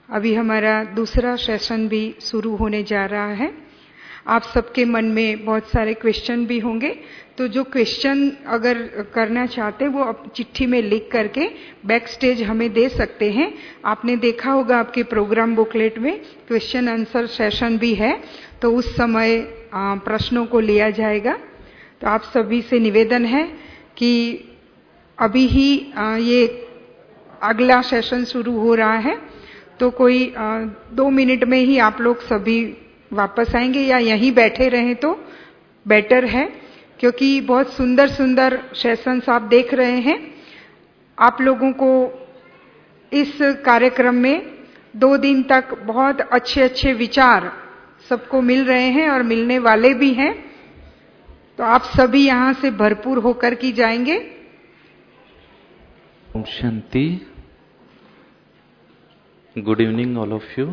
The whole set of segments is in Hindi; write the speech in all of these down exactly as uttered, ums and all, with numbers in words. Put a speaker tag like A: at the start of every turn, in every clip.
A: अभी हमारा दूसरा सेशन भी शुरू होने जा रहा है। आप सबके मन में बहुत सारे क्वेश्चन भी होंगे, तो जो क्वेश्चन अगर करना चाहते हैं वो आप चिट्ठी में लिख करके बैक स्टेज हमें दे सकते हैं। आपने देखा होगा आपके प्रोग्राम बुकलेट में क्वेश्चन आंसर सेशन भी है, तो उस समय प्रश्नों को लिया जाएगा। तो आप सभी से निवेदन है कि अभी ही ये अगला सेशन शुरू हो रहा है, तो कोई दो मिनट में ही आप लोग सभी वापस आएंगे या यहीं बैठे रहें तो बेटर है, क्योंकि बहुत सुंदर सुंदर सेशंस आप देख रहे हैं। आप लोगों को इस कार्यक्रम में दो दिन तक बहुत अच्छे अच्छे विचार सबको मिल रहे हैं और मिलने वाले भी हैं, तो आप सभी यहां से भरपूर होकर की जाएंगे।
B: ओम शांति। Good evening all of you.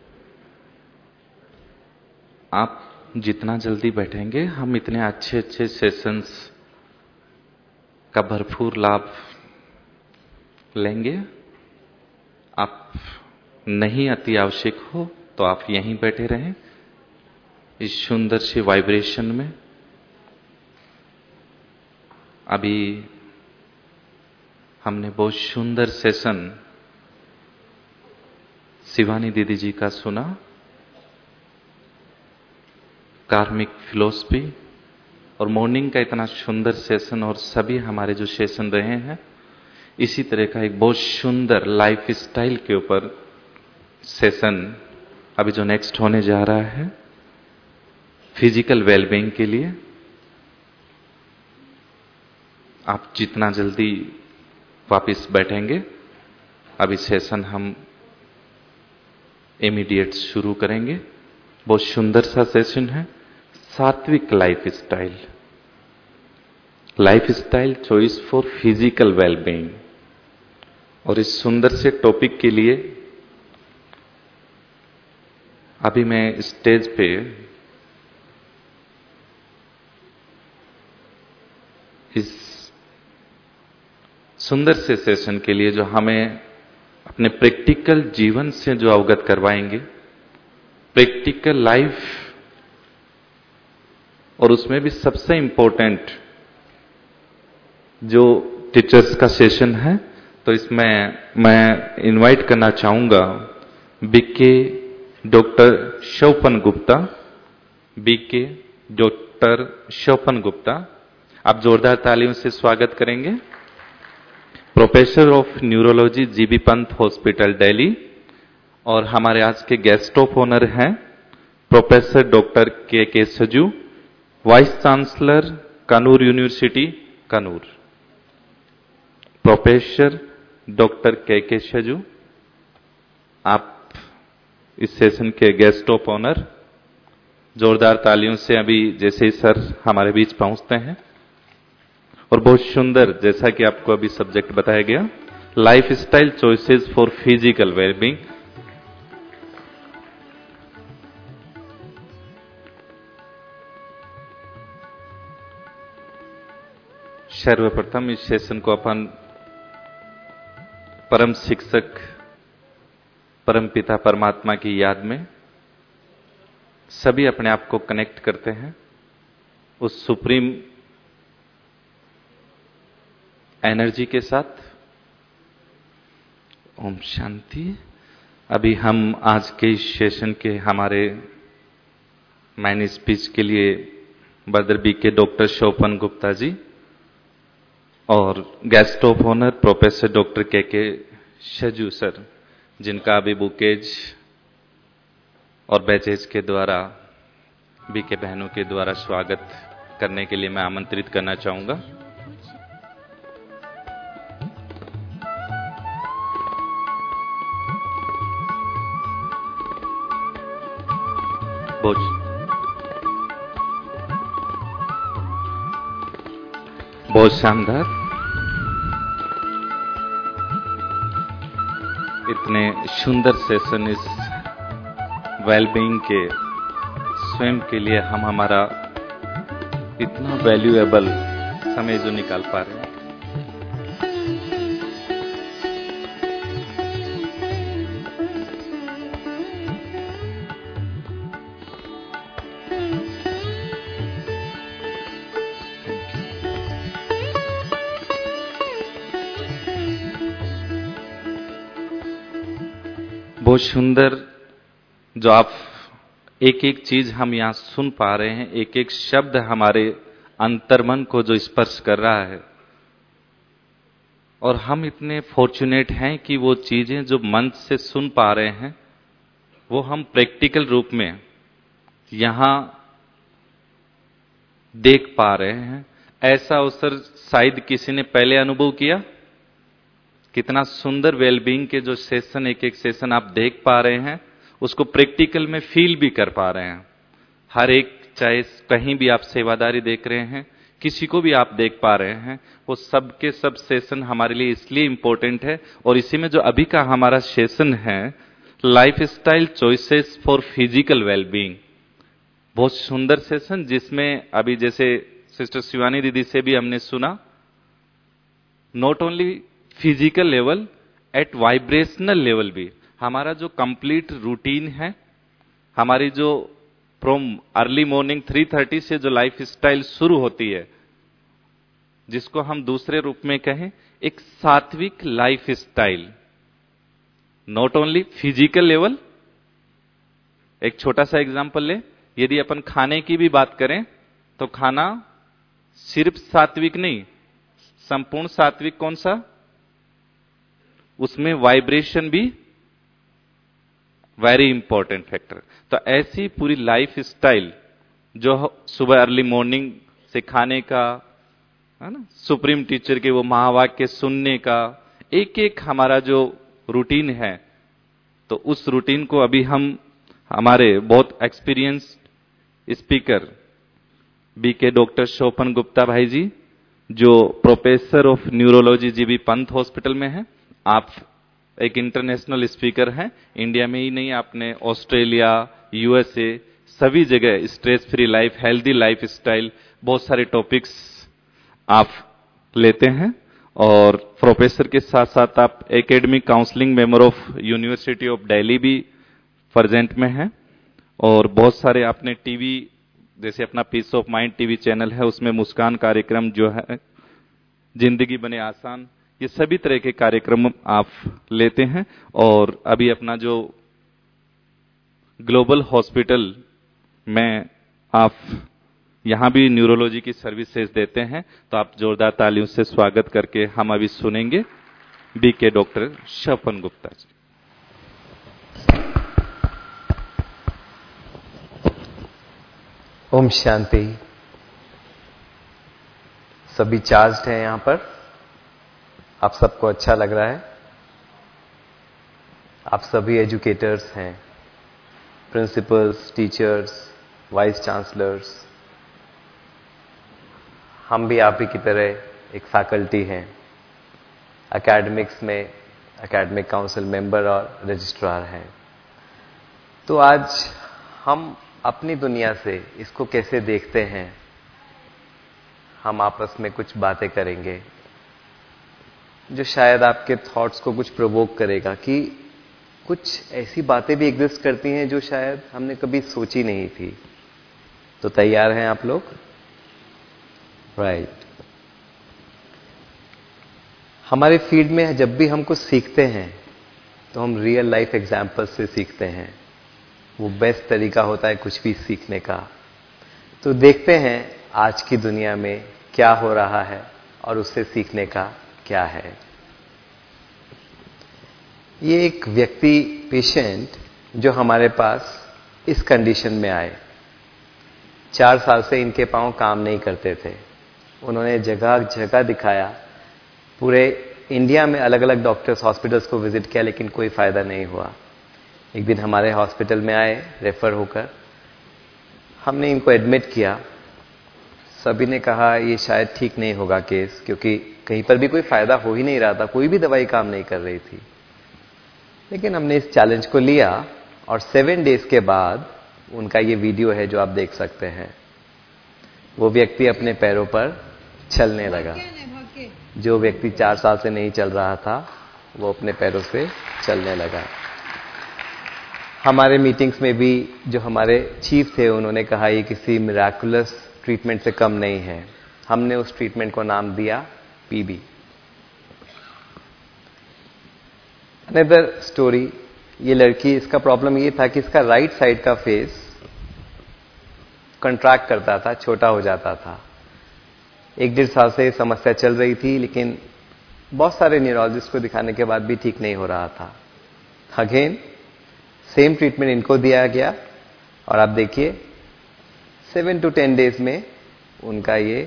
B: आप जितना जल्दी बैठेंगे हम इतने अच्छे अच्छे सेशंस का भरपूर लाभ लेंगे। आप नहीं अति आवश्यक हो तो आप यहीं बैठे रहें इस सुंदर सी वाइब्रेशन में। अभी हमने बहुत सुंदर सेशन शिवानी दीदी जी का सुना, कार्मिक फिलॉसफी, और मॉर्निंग का इतना सुंदर सेशन, और सभी हमारे जो सेशन रहे हैं इसी तरह का एक बहुत सुंदर लाइफ स्टाइल के ऊपर सेशन अभी जो नेक्स्ट होने जा रहा है फिजिकल वेलबींग के लिए। आप जितना जल्दी वापस बैठेंगे, अभी सेशन हम इमीडिएट शुरू करेंगे। बहुत सुंदर सा सेशन है, सात्विक lifestyle, lifestyle choice for physical wellbeing. और इस सुंदर से टॉपिक के लिए अभी मैं स्टेज पे इस सुंदर से सेशन के लिए जो हमें अपने प्रैक्टिकल जीवन से जो अवगत करवाएंगे, प्रैक्टिकल लाइफ, और उसमें भी सबसे इंपॉर्टेंट जो टीचर्स का सेशन है, तो इसमें मैं इनवाइट करना चाहूंगा BK doctor Shopan Gupta. BK doctor Shopan Gupta, आप जोरदार तालियों से स्वागत करेंगे। Professor of neurology, GB Pant hospital Delhi. और हमारे आज के गेस्ट ऑफ ऑनर हैं professor doctor K K Saju, vice chancellor Kannur university Kannur. Professor doctor K K सजू, आप इस सेशन के गेस्ट ऑफ ऑनर। जोरदार तालियों से अभी जैसे ही सर हमारे बीच पहुंचते हैं। और बहुत सुंदर, जैसा कि आपको अभी सब्जेक्ट बताया गया, lifestyle choices for physical wellbeing. सर्वप्रथम इस सेशन को अपन परम शिक्षक परम पिता परमात्मा की याद में सभी अपने आप को कनेक्ट करते हैं उस सुप्रीम एनर्जी के साथ। ओम शांति। अभी हम आज के इस सेशन के हमारे मैन स्पीच के लिए बदर बी के डॉक्टर शोपन गुप्ता जी और guest of honour professor doctor K K शजू sir, जिनका अभी बुकेज और बैचेज के द्वारा बी के बहनों के द्वारा स्वागत करने के लिए मैं आमंत्रित करना चाहूंगा। बहुत बहुत शानदार, इतने सुंदर सेशन इस वेलबींग के स्वयं के लिए हम हमारा इतना वैल्यूएबल समय जो निकाल पा रहे हैं। बहुत सुंदर जो आप एक एक चीज हम यहां सुन पा रहे हैं, एक एक शब्द हमारे अंतर्मन को जो स्पर्श कर रहा है, और हम इतने फॉर्चुनेट हैं कि वो चीजें जो मन से सुन पा रहे हैं वो हम प्रैक्टिकल रूप में यहां देख पा रहे हैं। ऐसा अवसर शायद किसी ने पहले अनुभव किया? कितना सुंदर वेलबींग के जो सेशन, एक एक सेशन आप देख पा रहे हैं, उसको प्रैक्टिकल में फील भी कर पा रहे हैं। हर एक, चाहे कहीं भी आप सेवादारी देख रहे हैं, किसी को भी आप देख पा रहे हैं, वो सब के सब सेशन हमारे लिए इसलिए इंपॉर्टेंट है। और इसी में जो अभी का हमारा सेशन है, lifestyle choices for physical wellbeing, बहुत सुंदर सेशन, जिसमें अभी जैसे सिस्टर शिवानी दीदी से भी हमने सुना, not only physical level, at vibrational level भी हमारा जो कंप्लीट रूटीन है, हमारी जो from early morning three thirty से जो लाइफ स्टाइल शुरू होती है, जिसको हम दूसरे रूप में कहें एक सात्विक lifestyle, not only physical level. एक छोटा सा एग्जांपल ले, यदि अपन खाने की भी बात करें तो खाना सिर्फ सात्विक नहीं, संपूर्ण सात्विक कौन सा? उसमें वाइब्रेशन भी वेरी इंपॉर्टेंट फैक्टर। तो ऐसी पूरी लाइफ स्टाइल जो सुबह अर्ली मॉर्निंग से खाने का, है ना, सुप्रीम टीचर के वो महावाक्य सुनने का, एक एक हमारा जो रूटीन है, तो उस रूटीन को अभी हम हमारे बहुत experienced speaker BK doctor Shopan Gupta भाई जी, जो professor of neurology GB Pant hospital में है, आप एक इंटरनेशनल स्पीकर हैं, इंडिया में ही नहीं, आपने ऑस्ट्रेलिया, यूएसए, सभी जगह stress free life, healthy lifestyle, बहुत सारे टॉपिक्स आप लेते हैं। और प्रोफेसर के साथ साथ आप academic counselling member of university of Delhi भी प्रेजेंट में हैं। और बहुत सारे आपने टीवी, जैसे अपना peace of mind TV channel है, उसमें मुस्कान कार्यक्रम जो है, जिंदगी बने आसान, ये सभी तरह के कार्यक्रम आप लेते हैं। और अभी अपना जो ग्लोबल हॉस्पिटल में आप यहां भी न्यूरोलॉजी की सर्विसेज देते हैं, तो आप जोरदार तालियों से स्वागत करके हम अभी सुनेंगे बीके डॉक्टर शोपन गुप्ता जी।
C: ओम शांति। सभी चार्ज्ड हैं यहां पर? आप सबको अच्छा लग रहा है? आप सभी एजुकेटर्स हैं, प्रिंसिपल्स, टीचर्स, वाइस चांसलर्स। हम भी आप ही की तरह एक फैकल्टी हैं, एकेडमिक्स में एकेडमिक काउंसिल मेंबर और रजिस्ट्रार हैं। तो आज हम अपनी दुनिया से इसको कैसे देखते हैं, हम आपस में कुछ बातें करेंगे जो शायद आपके थॉट्स को कुछ प्रोवोक करेगा कि कुछ ऐसी बातें भी एग्जिस्ट करती हैं जो शायद हमने कभी सोची नहीं थी। तो तैयार हैं आप लोग? Right right. हमारे फील्ड में जब भी हम कुछ सीखते हैं तो हम रियल लाइफ एग्जाम्पल से सीखते हैं। वो बेस्ट तरीका होता है कुछ भी सीखने का। तो देखते हैं आज की दुनिया में क्या हो रहा है और उससे सीखने का क्या है। ये एक व्यक्ति, पेशेंट, जो हमारे पास इस कंडीशन में आए, चार साल से इनके पांव काम नहीं करते थे। उन्होंने जगह जगह दिखाया, पूरे इंडिया में अलग अलग डॉक्टर्स, हॉस्पिटल्स को विजिट किया, लेकिन कोई फायदा नहीं हुआ। एक दिन हमारे हॉस्पिटल में आए रेफर होकर, हमने इनको एडमिट किया। सभी ने कहा ये शायद ठीक नहीं होगा केस, क्योंकि कहीं पर भी कोई फायदा हो ही नहीं रहा था, कोई भी दवाई काम नहीं कर रही थी। लेकिन हमने इस चैलेंज को लिया और सेवन डेज के बाद उनका ये वीडियो है जो आप देख सकते हैं। वो व्यक्ति अपने पैरों पर चलने लगा। जो व्यक्ति चार साल से नहीं चल रहा था वो अपने पैरों से चलने लगा। हमारे मीटिंग्स में भी जो हमारे चीफ थे उन्होंने कहा ये किसी मिराकुलस ट्रीटमेंट से कम नहीं है। हमने उस ट्रीटमेंट को नाम दिया पीबी। अनदर स्टोरी, ये लड़की, इसका प्रॉब्लम ये था कि इसका राइट साइड का फेस कंट्रैक्ट करता था, छोटा हो जाता था। एक डेढ़ साल से समस्या चल रही थी, लेकिन बहुत सारे न्यूरोलॉजिस्ट को दिखाने के बाद भी ठीक नहीं हो रहा था। अगेन सेम ट्रीटमेंट इनको दिया गया और आप देखिए सेवन टू टेन डेज में उनका ये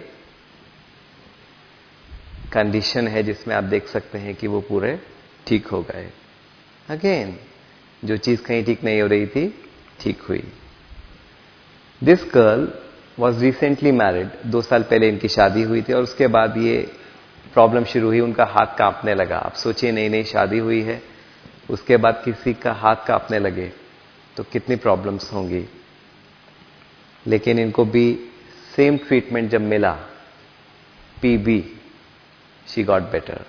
C: कंडीशन है जिसमें आप देख सकते हैं कि वो पूरे ठीक हो गए। अगेन जो चीज कहीं ठीक नहीं हो रही थी, ठीक हुई। This girl was recently married, दो साल पहले इनकी शादी हुई थी और उसके बाद ये प्रॉब्लम शुरू हुई, उनका हाथ कांपने लगा। आप सोचिए नई नई शादी हुई है, उसके बाद किसी का हाथ कांपने लगे तो कितनी प्रॉब्लम्स होंगी। लेकिन इनको भी सेम ट्रीटमेंट जब मिला, पीबी, शी गॉट बेटर।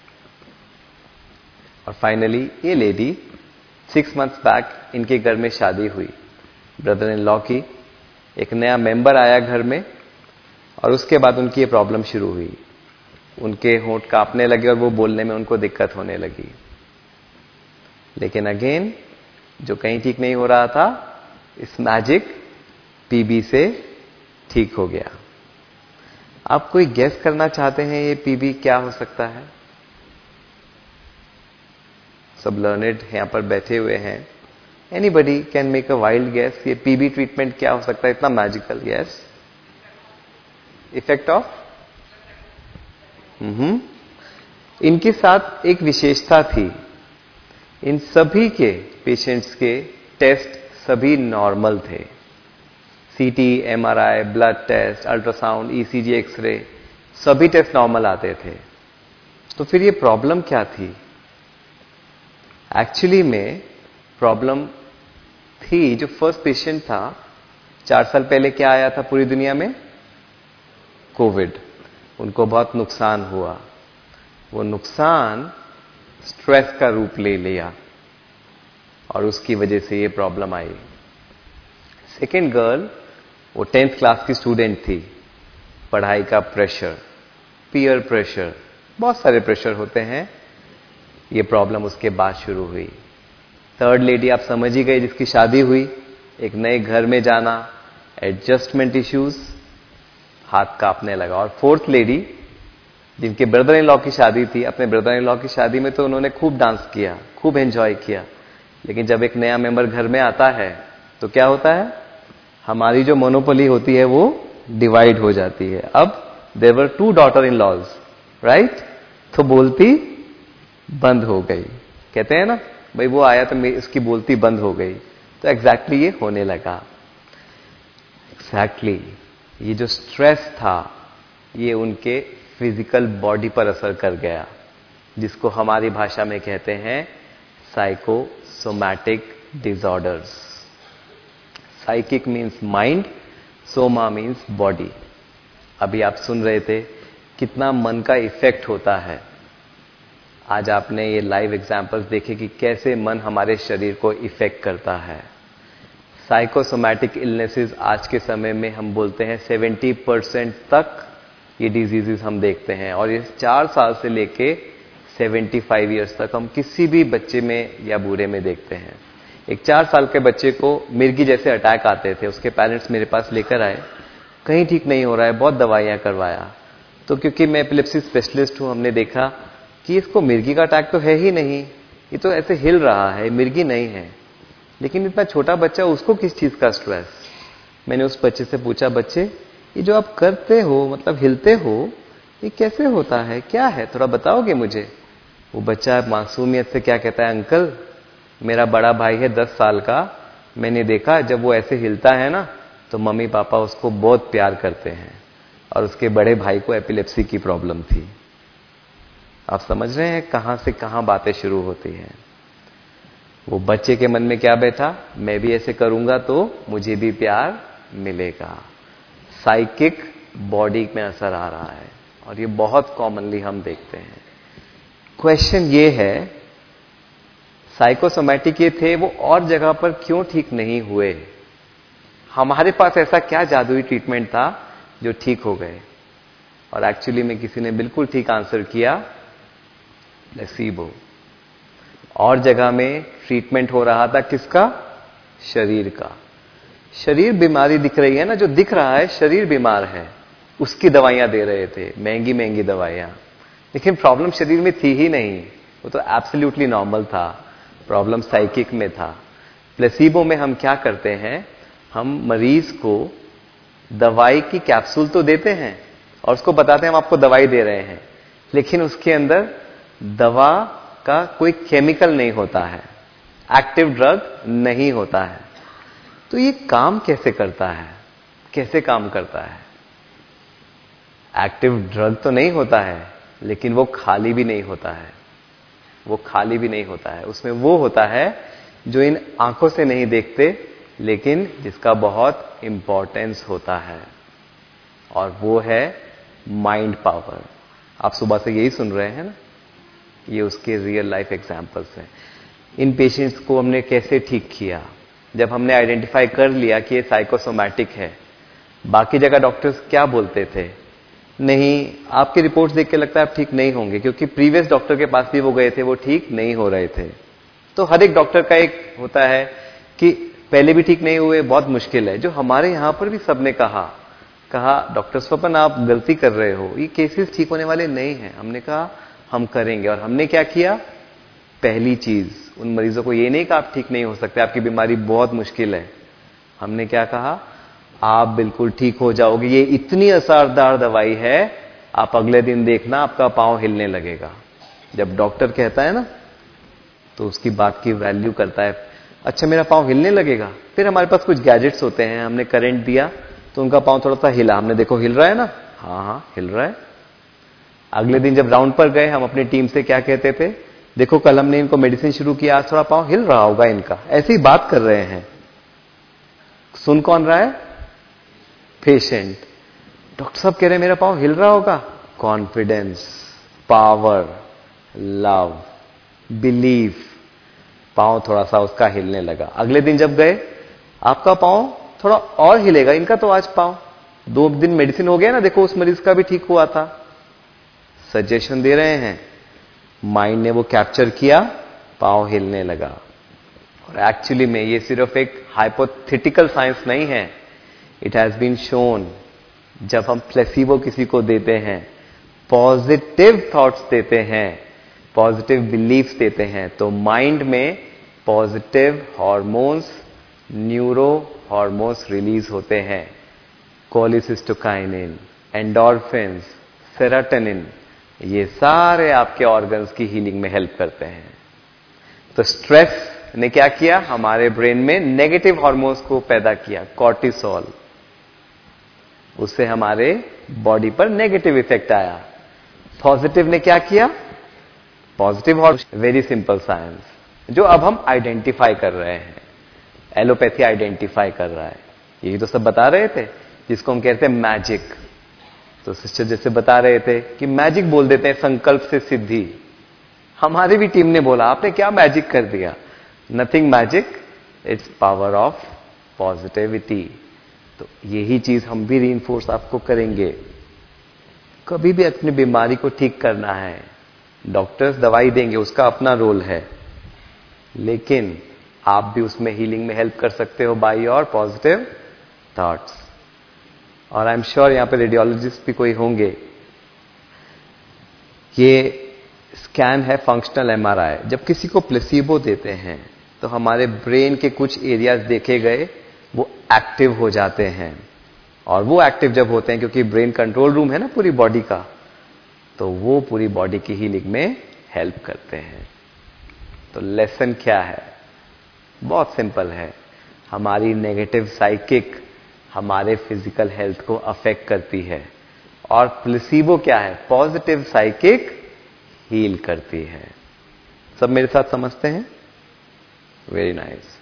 C: और फाइनली ये लेडी सिक्स मंथ्स बैक इनके घर में शादी हुई, ब्रदर इन लॉ की। एक नया मेंबर आया घर में और उसके बाद उनकी ये प्रॉब्लम शुरू हुई। उनके होंठ कांपने लगे और वो बोलने में उनको दिक्कत होने लगी। लेकिन अगेन जो कहीं ठीक नहीं हो रहा था, इस मैजिक पीबी से ठीक हो गया। आप कोई गेस करना चाहते हैं ये पीबी क्या हो सकता है? सब लर्नेड यहां पर बैठे हुए हैं। Anybody can make a wild guess, ये पीबी ट्रीटमेंट क्या हो सकता है इतना magical? Yes, effect of hmm इनके साथ एक विशेषता थी, इन सभी के पेशेंट्स के टेस्ट सभी नॉर्मल थे। CT, MRI, blood test, ultrasound, ECG, X-ray, सभी टेस्ट नॉर्मल आते थे। तो फिर ये प्रॉब्लम क्या थी? एक्चुअली में प्रॉब्लम थी, जो फर्स्ट पेशेंट था चार साल पहले क्या आया था पूरी दुनिया में? कोविड। उनको बहुत नुकसान हुआ। वो नुकसान स्ट्रेस का रूप ले लिया और उसकी वजह से ये प्रॉब्लम आई। सेकेंड गर्ल, वो टेंथ क्लास की स्टूडेंट थी। पढ़ाई का प्रेशर, पीयर प्रेशर, बहुत सारे प्रेशर होते हैं। ये प्रॉब्लम उसके बाद शुरू हुई। थर्ड लेडी आप समझ ही गए, जिसकी शादी हुई, एक नए घर में जाना, एडजस्टमेंट इश्यूज, हाथ कांपने लगा। और फोर्थ लेडी, जिनके ब्रदर इन लॉ की शादी थी, अपने ब्रदर इन लॉ की शादी में तो उन्होंने खूब डांस किया, खूब एंजॉय किया। लेकिन जब एक नया मेंबर घर में आता है तो क्या होता है? हमारी जो मोनोपोली होती है वो डिवाइड हो जाती है। अब there were two daughter in laws, right? तो बोलती बंद हो गई। कहते हैं ना भाई, वो आया तो उसकी बोलती बंद हो गई। तो एग्जैक्टली exactly ये होने लगा। एग्जैक्टली exactly, ये जो स्ट्रेस था ये उनके फिजिकल बॉडी पर असर कर गया, जिसको हमारी भाषा में कहते हैं psychosomatic disorders. Psychic means mind, soma means body. अभी आप सुन रहे थे कितना मन का इफेक्ट होता है। आज आपने ये लाइव एग्जांपल्स देखे कि कैसे मन हमारे शरीर को इफेक्ट करता है। साइकोसोमैटिक इलनेसेस आज के समय में हम बोलते हैं सेवेंटी परसेंट तक ये डिजीजेस हम देखते हैं, और ये चार साल से लेके सेवेंटी फाइव ईयर्स तक हम किसी भी बच्चे में या बूढ़े में देखते हैं। एक चार साल के बच्चे को मिर्गी जैसे अटैक आते थे, उसके पेरेंट्स मेरे पास लेकर आए, कहीं ठीक नहीं हो रहा है, बहुत दवाइयां करवाया। तो क्योंकि मैं एपिलेप्सी स्पेशलिस्ट हूं, हमने देखा कि इसको मिर्गी का अटैक तो है ही नहीं, ये तो ऐसे हिल रहा है, मिर्गी नहीं है। लेकिन इतना छोटा बच्चा, उसको किस चीज का स्ट्रेस? मैंने उस बच्चे से पूछा, बच्चे ये जो आप करते हो, मतलब हिलते हो, ये कैसे होता है, क्या है, थोड़ा बताओगे मुझे? वो बच्चा मासूमियत से क्या कहता है, अंकल मेरा बड़ा भाई है दस साल का, मैंने देखा जब वो ऐसे हिलता है ना तो मम्मी पापा उसको बहुत प्यार करते हैं, और उसके बड़े भाई को एपिलेप्सी की प्रॉब्लम थी। आप समझ रहे हैं कहां से कहां बातें शुरू होती हैं। वो बच्चे के मन में क्या बैठा, मैं भी ऐसे करूंगा तो मुझे भी प्यार मिलेगा। साइकिक बॉडी में असर आ रहा है, और ये बहुत कॉमनली हम देखते हैं। क्वेश्चन ये है, साइकोसोमैटिक ये थे, वो और जगह पर क्यों ठीक नहीं हुए? हमारे पास ऐसा क्या जादुई ट्रीटमेंट था जो ठीक हो गए? और एक्चुअली में किसी ने बिल्कुल ठीक आंसर किया, प्लेसिबो। और जगह में ट्रीटमेंट हो रहा था किसका? शरीर का। शरीर बीमारी दिख रही है ना, जो दिख रहा है शरीर बीमार है, उसकी दवाइयां दे रहे थे, महंगी महंगी दवाइयां। लेकिन प्रॉब्लम शरीर में थी ही नहीं, वो तो एब्सोल्युटली नॉर्मल था। प्रॉब्लम साइकिक में था। प्लेसिबो में हम क्या करते हैं, हम मरीज को दवाई की कैप्सूल तो देते हैं और उसको बताते हैं हम आपको दवाई दे रहे हैं, लेकिन उसके अंदर दवा का कोई केमिकल नहीं होता है, एक्टिव ड्रग नहीं होता है। तो ये काम कैसे करता है? कैसे काम करता है? एक्टिव ड्रग तो नहीं होता है, लेकिन वो खाली भी नहीं होता है। वो खाली भी नहीं होता है, उसमें वो होता है जो इन आंखों से नहीं देखते, लेकिन जिसका बहुत इंपॉर्टेंस होता है, और वो है माइंड पावर। आप सुबह से यही सुन रहे हैं ना, ये उसके रियल लाइफ एग्जांपल्स हैं। इन पेशेंट्स को हमने कैसे ठीक किया? जब हमने आइडेंटिफाई कर लिया कि ये साइकोसोमैटिक है। बाकी जगह डॉक्टर्स क्या बोलते थे, नहीं आपकी रिपोर्ट्स देख के लगता है आप ठीक नहीं होंगे, क्योंकि प्रीवियस डॉक्टर के पास भी वो गए थे, वो ठीक नहीं हो रहे थे। तो हर एक डॉक्टर का एक होता है कि पहले भी ठीक नहीं हुए, बहुत मुश्किल है। जो हमारे यहां पर भी सबने कहा कहा डॉक्टर स्वपन आप गलती कर रहे हो, ये केसेस ठीक होने वाले नहीं हैं। हमने कहा हम करेंगे, और हमने क्या किया? पहली चीज, उन मरीजों को ये नहीं कहा आप ठीक नहीं हो सकते, आपकी बीमारी बहुत मुश्किल है। हमने क्या कहा? आप बिल्कुल ठीक हो जाओगे, ये इतनी असरदार दवाई है, आप अगले दिन देखना आपका पांव हिलने लगेगा। जब डॉक्टर कहता है ना, तो उसकी बात की वैल्यू करता है। अच्छा मेरा पांव हिलने लगेगा। फिर हमारे पास कुछ गैजेट्स होते हैं, हमने करंट दिया तो उनका पांव थोड़ा सा हिला, हमने देखो हिल रहा है ना, हाँ हाँ हिल रहा है। अगले दिन जब राउंड पर गए, हम अपनी टीम से क्या कहते थे, देखो कल हमने इनको मेडिसिन शुरू किया, आज थोड़ा पांव हिल रहा होगा इनका। ऐसी बात कर रहे हैं। सुन कौन रहा है? पेशेंट। डॉक्टर साहब कह रहे हैं मेरा पांव हिल रहा होगा। कॉन्फिडेंस, पावर, लव, बिलीफ, पांव थोड़ा सा उसका हिलने लगा। अगले दिन जब गए, आपका पांव थोड़ा और हिलेगा, इनका तो आज पांव दो दिन मेडिसिन हो गया ना, देखो उस मरीज का भी ठीक हुआ था। सजेशन दे रहे हैं, माइंड ने वो कैप्चर किया, पांव हिलने लगा। और एक्चुअली में ये सिर्फ एक हाइपोथेटिकल साइंस नहीं है, इट हैज बीन शोन। जब हम प्लेसिबो किसी को देते हैं, पॉजिटिव थॉट्स देते हैं, पॉजिटिव बिलीफ्स देते हैं, तो माइंड में positive hormones, neuro hormones release होते हैं। कोलिसिस्टोकाइनिन, एंडोर्फिन्स, सेरोटोनिन, ये सारे आपके ऑर्गन्स की हीलिंग में हेल्प करते हैं। तो स्ट्रेस ने क्या किया? हमारे ब्रेन में नेगेटिव हार्मोन्स को पैदा किया, कॉर्टिसोल। उससे हमारे बॉडी पर नेगेटिव इफेक्ट आया। पॉजिटिव ने क्या किया? Positive hormone, very simple science, जो अब हम आइडेंटिफाई कर रहे हैं। एलोपैथी आइडेंटिफाई कर रहा है। यही तो सब बता रहे थे, जिसको हम कहते हैं मैजिक। तो सिस्टर जैसे बता रहे थे कि मैजिक बोल देते हैं, संकल्प से सिद्धि। हमारी भी टीम ने बोला आपने क्या मैजिक कर दिया? Nothing magic, it's power of positivity. तो यही चीज हम भी रीइंफोर्स आपको करेंगे। कभी भी अपनी बीमारी को ठीक करना है, डॉक्टर्स दवाई देंगे, उसका अपना रोल है, लेकिन आप भी उसमें हीलिंग में हेल्प कर सकते हो बाय योर पॉजिटिव थॉट्स। और आई एम श्योर यहां पे रेडियोलॉजिस्ट भी कोई होंगे। ये स्कैन है फंक्शनल एमआरआई। जब किसी को प्लेसिबो देते हैं तो हमारे ब्रेन के कुछ एरियाज देखे गए, वो एक्टिव हो जाते हैं। और वो एक्टिव जब होते हैं, क्योंकि ब्रेन कंट्रोल रूम है ना पूरी बॉडी का, तो वो पूरी बॉडी की हीलिंग में हेल्प करते हैं। तो लेसन क्या है? बहुत सिंपल है। हमारी नेगेटिव साइकिक हमारे फिजिकल हेल्थ को अफेक्ट करती है, और प्लेसिबो क्या है? पॉजिटिव साइकिक हील करती है। सब मेरे साथ समझते हैं? Very nice.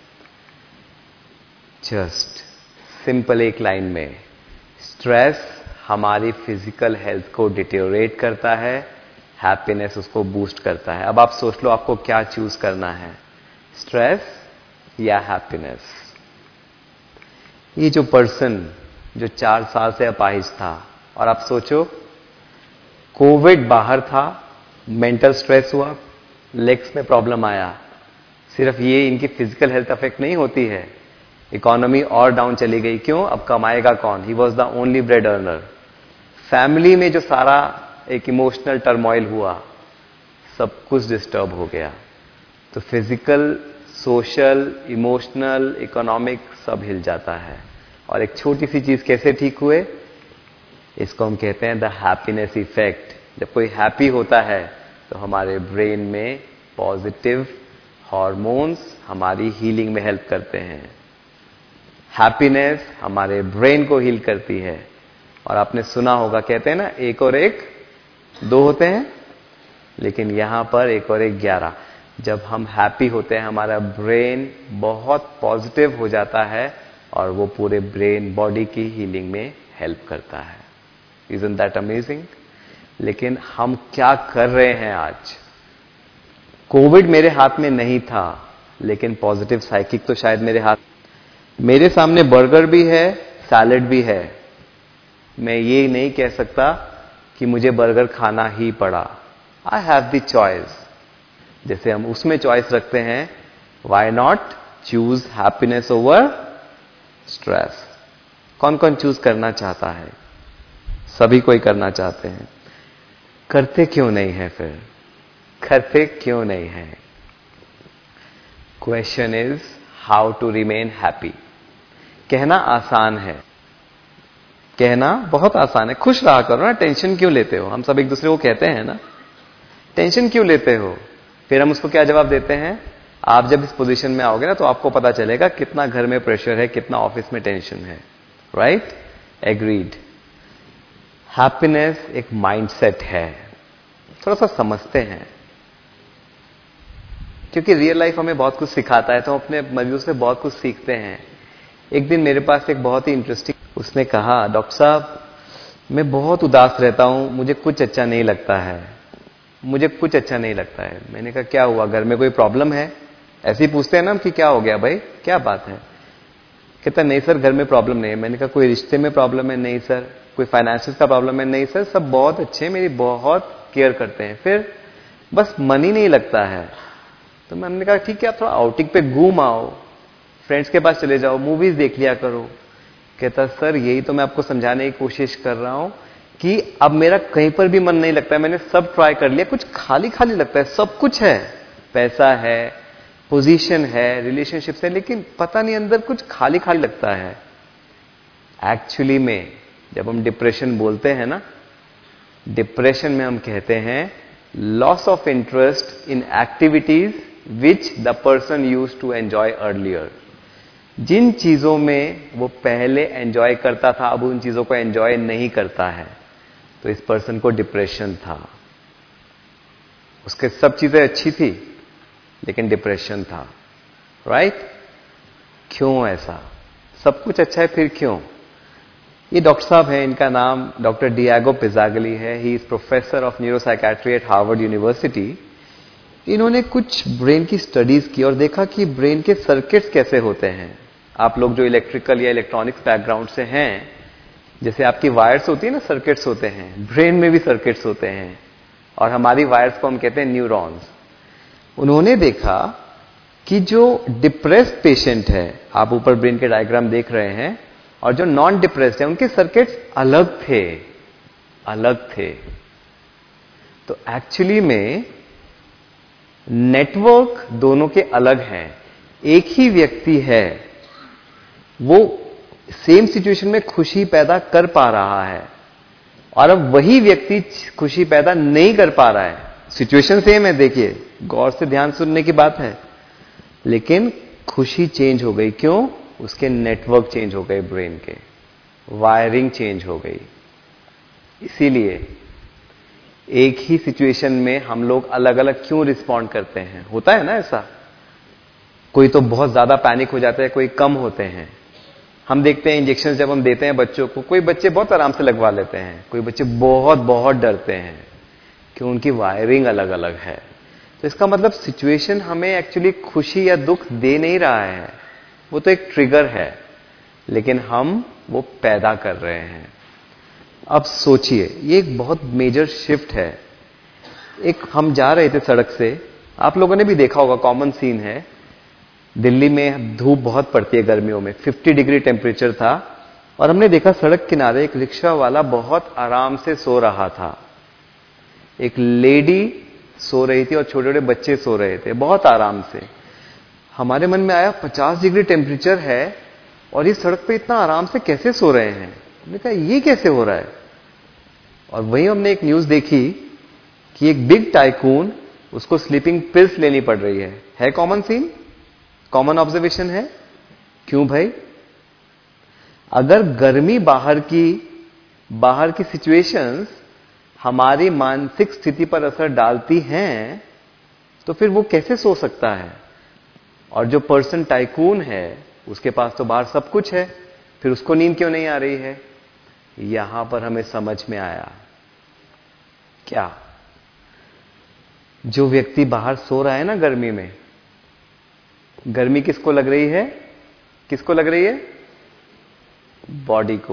C: जस्ट सिंपल एक लाइन में, स्ट्रेस हमारी फिजिकल हेल्थ को डिटेरियोरेट करता है, हैप्पीनेस उसको बूस्ट करता है। अब आप सोच लो आपको क्या चूज करना है, स्ट्रेस या हैप्पीनेस? ये जो पर्सन जो चार साल से अपाहिज था, और आप सोचो कोविड बाहर था, मेंटल स्ट्रेस हुआ, लेग्स में प्रॉब्लम आया, सिर्फ ये इनकी फिजिकल हेल्थ अफेक्ट नहीं होती है, इकोनॉमी और डाउन चली गई। क्यों? अब कमाएगा कौन? He was the only bread earner. Family में जो सारा एक इमोशनल टर्मोइल हुआ, सब कुछ डिस्टर्ब हो गया। तो फिजिकल, सोशल, इमोशनल, इकोनॉमिक सब हिल जाता है। और एक छोटी सी चीज कैसे ठीक हुए? इसको हम कहते हैं द हैप्पीनेस इफेक्ट। जब कोई हैप्पी होता है तो हमारे ब्रेन में पॉजिटिव हॉर्मोन्स हमारी हीलिंग में हेल्प करते हैं। हैप्पीनेस हमारे ब्रेन को हील करती है। और आपने सुना होगा, कहते हैं ना, एक और एक दो होते हैं, लेकिन यहां पर एक और एक ग्यारह। जब हम हैप्पी होते हैं हमारा ब्रेन बहुत पॉजिटिव हो जाता है और वो पूरे ब्रेन बॉडी की हीलिंग में हेल्प करता है। Isn't that amazing? लेकिन हम क्या कर रहे हैं आज? कोविड मेरे हाथ में नहीं था, लेकिन पॉजिटिव साइकिक तो शायद मेरे हाथ। मेरे सामने बर्गर भी है, सैलेड भी है। मैं ये नहीं कह सकता कि मुझे बर्गर खाना ही पड़ा। I have the choice. जैसे हम उसमें चॉइस रखते हैं, why not choose happiness over stress. कौन कौन चूज करना चाहता है? सभी कोई करना चाहते हैं। करते क्यों नहीं है? फिर करते क्यों नहीं है? Question is how to remain happy. कहना आसान है, कहना बहुत आसान है, खुश रहा करो ना, टेंशन क्यों लेते हो? हम सब एक दूसरे को कहते हैं ना, टेंशन क्यों लेते हो? फिर हम उसको क्या जवाब देते हैं? आप जब इस पोजीशन में आओगे ना तो आपको पता चलेगा कितना घर में प्रेशर है, कितना ऑफिस में टेंशन है। राइट? एग्रीड। हैप्पीनेस एक माइंडसेट है। थोड़ा सा समझते हैं, क्योंकि रियल लाइफ हमें बहुत कुछ सिखाता है, तो हम अपने मजबूर से बहुत कुछ सीखते हैं। एक दिन मेरे पास एक बहुत ही इंटरेस्टिंग, उसने कहा, डॉक्टर साहब मैं बहुत उदास रहता हूं, मुझे कुछ अच्छा नहीं लगता है, मुझे कुछ अच्छा नहीं लगता है। मैंने कहा क्या हुआ, घर में कोई प्रॉब्लम है? ऐसे ही पूछते हैं ना कि क्या हो गया भाई, क्या बात है? कहता नहीं सर घर में प्रॉब्लम नहीं है। मैंने कहा कोई रिश्ते में प्रॉब्लम है? नहीं सर। कोई फाइनेंशियल का प्रॉब्लम है? नहीं सर, सब बहुत अच्छे हैं, मेरी बहुत केयर करते हैं। फिर बस मन ही नहीं लगता है। तो मैंने कहा ठीक है, आप थोड़ा आउटिंग पे घूम आओ, फ्रेंड्स के पास चले जाओ, मूवीज देख लिया करो। कहता सर यही तो मैं आपको समझाने की कोशिश कर रहा हूं कि अब मेरा कहीं पर भी मन नहीं लगता है, मैंने सब ट्राई कर लिया, कुछ खाली खाली लगता है। सब कुछ है, पैसा है, पोजीशन है, रिलेशनशिप्स है, लेकिन पता नहीं अंदर कुछ खाली खाली लगता है। एक्चुअली में जब हम डिप्रेशन बोलते हैं ना, डिप्रेशन में हम कहते हैं loss of interest in activities which the person used to enjoy earlier. जिन चीजों में वो पहले एंजॉय करता था, अब उन चीजों को एंजॉय नहीं करता है, तो इस पर्सन को डिप्रेशन था। उसके सब चीजें अच्छी थी लेकिन डिप्रेशन था। राइट? क्यों ऐसा? सब कुछ अच्छा है, फिर क्यों? ये डॉक्टर साहब हैं, इनका नाम डॉक्टर डिएगो पिज़ागली है। He is professor of neuropsychiatry at Harvard university. इन्होंने कुछ ब्रेन की स्टडीज की और देखा कि ब्रेन के सर्किट्स कैसे होते हैं। आप लोग जो इलेक्ट्रिकल या इलेक्ट्रॉनिक्स बैकग्राउंड से हैं, जैसे आपकी वायर्स होती है ना, सर्किट्स होते हैं, ब्रेन में भी सर्किट्स होते हैं, और हमारी वायर्स को हम कहते हैं न्यूरॉन्स। उन्होंने देखा कि जो डिप्रेस्ड पेशेंट है, आप ऊपर ब्रेन के डायग्राम देख रहे हैं, और जो नॉन डिप्रेस्ड है, उनके सर्किट्स अलग थे, अलग थे। तो एक्चुअली में नेटवर्क दोनों के अलग हैं। एक ही व्यक्ति है, वो सेम सिचुएशन में खुशी पैदा कर पा रहा है, और अब वही व्यक्ति खुशी पैदा नहीं कर पा रहा है। सिचुएशन सेम है, देखिए गौर से ध्यान सुनने की बात है, लेकिन खुशी चेंज हो गई। क्यों? उसके नेटवर्क चेंज हो गए, ब्रेन के वायरिंग चेंज हो गई। इसीलिए एक ही सिचुएशन में हम लोग अलग अलग क्यों रिस्पॉन्ड करते हैं? होता है ना ऐसा, कोई तो बहुत ज्यादा पैनिक हो जाता है, कोई कम होते हैं। हम देखते हैं इंजेक्शन जब हम देते हैं बच्चों को, कोई बच्चे बहुत आराम से लगवा लेते हैं, कोई बच्चे बहुत बहुत डरते हैं, क्यों? उनकी वायरिंग अलग अलग है। तो इसका मतलब सिचुएशन हमें एक्चुअली खुशी या दुख दे नहीं रहा है, वो तो एक ट्रिगर है, लेकिन हम वो पैदा कर रहे हैं। अब सोचिए, ये एक बहुत मेजर शिफ्ट है। एक हम जा रहे थे सड़क से, आप लोगों ने भी देखा होगा, कॉमन सीन है, दिल्ली में धूप बहुत पड़ती है गर्मियों में, पचास डिग्री टेम्परेचर था और हमने देखा सड़क किनारे एक रिक्शा वाला बहुत आराम से सो रहा था। एक लेडी सो रही थी और छोटे छोटे बच्चे सो रहे थे बहुत आराम से। हमारे मन में आया पचास डिग्री टेम्परेचर है और इस सड़क पे इतना आराम से कैसे सो रहे हैं। हमने कहा ये कैसे हो रहा है। और वहीं हमने एक न्यूज देखी कि एक बिग टाइकून, उसको स्लीपिंग पिल्स लेनी पड़ रही है। है कॉमन सीन, कॉमन ऑब्जर्वेशन है। क्यों भाई? अगर गर्मी बाहर की बाहर की सिचुएशंस हमारी मानसिक स्थिति पर असर डालती हैं तो फिर वो कैसे सो सकता है। और जो पर्सन टाइकून है उसके पास तो बाहर सब कुछ है, फिर उसको नींद क्यों नहीं आ रही है। यहां पर हमें समझ में आया क्या, जो व्यक्ति बाहर सो रहा है ना गर्मी में, गर्मी किसको लग रही है? किसको लग रही है? बॉडी को।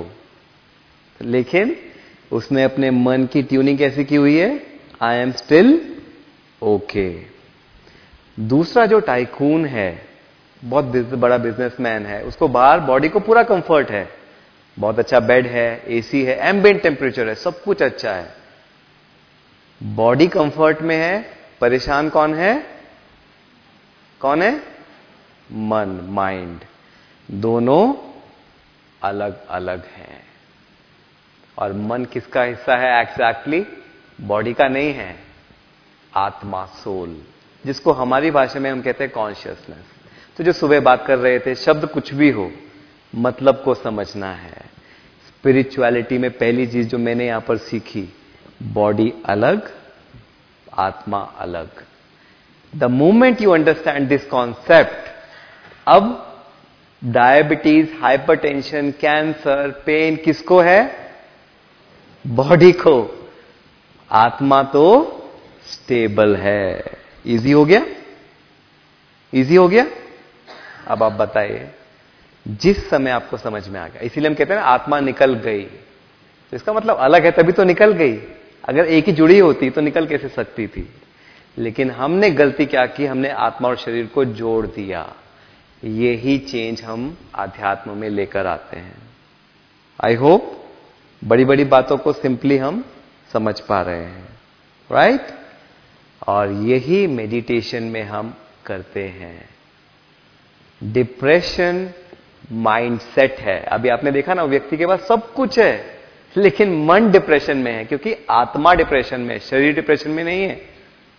C: लेकिन उसने अपने मन की ट्यूनिंग कैसी की हुई है? I am still okay. दूसरा जो टाइकून है, बहुत बड़ा बिजनेसमैन है, उसको बाहर बॉडी को पूरा कंफर्ट है, बहुत अच्छा बेड है, एसी है, एम्बिएंट टेम्परेचर है, सब कुछ अच्छा है, बॉडी कंफर्ट में है। परेशान कौन है? कौन है? मन, माइंड। दोनों अलग अलग हैं। और मन किसका हिस्सा है एग्जैक्टली? बॉडी का नहीं है, आत्मा, सोल, जिसको हमारी भाषा में हम कहते हैं कॉन्शियसनेस। तो जो सुबह बात कर रहे थे, शब्द कुछ भी हो, मतलब को समझना है। स्पिरिचुअलिटी में पहली चीज जो मैंने यहां पर सीखी, बॉडी अलग, आत्मा अलग। The moment you understand this concept, अब डायबिटीज, हाइपरटेंशन, कैंसर, पेन किसको है? बॉडी को। आत्मा तो स्टेबल है। इजी हो गया? इजी हो गया? अब आप बताइए, जिस समय आपको समझ में आ गया, इसीलिए हम कहते हैं ना आत्मा निकल गई, तो इसका मतलब अलग है तभी तो निकल गई। अगर एक ही जुड़ी होती तो निकल कैसे सकती थी। लेकिन हमने गलती क्या की, हमने आत्मा और शरीर को जोड़ दिया। यही चेंज हम आध्यात्म में लेकर आते हैं। आई होप बड़ी बड़ी बातों को सिंपली हम समझ पा रहे हैं, राइट? और यही मेडिटेशन में हम करते हैं। डिप्रेशन माइंडसेट है। अभी आपने देखा ना, व्यक्ति के पास सब कुछ है लेकिन मन डिप्रेशन में है, क्योंकि आत्मा डिप्रेशन में, शरीर डिप्रेशन में नहीं है,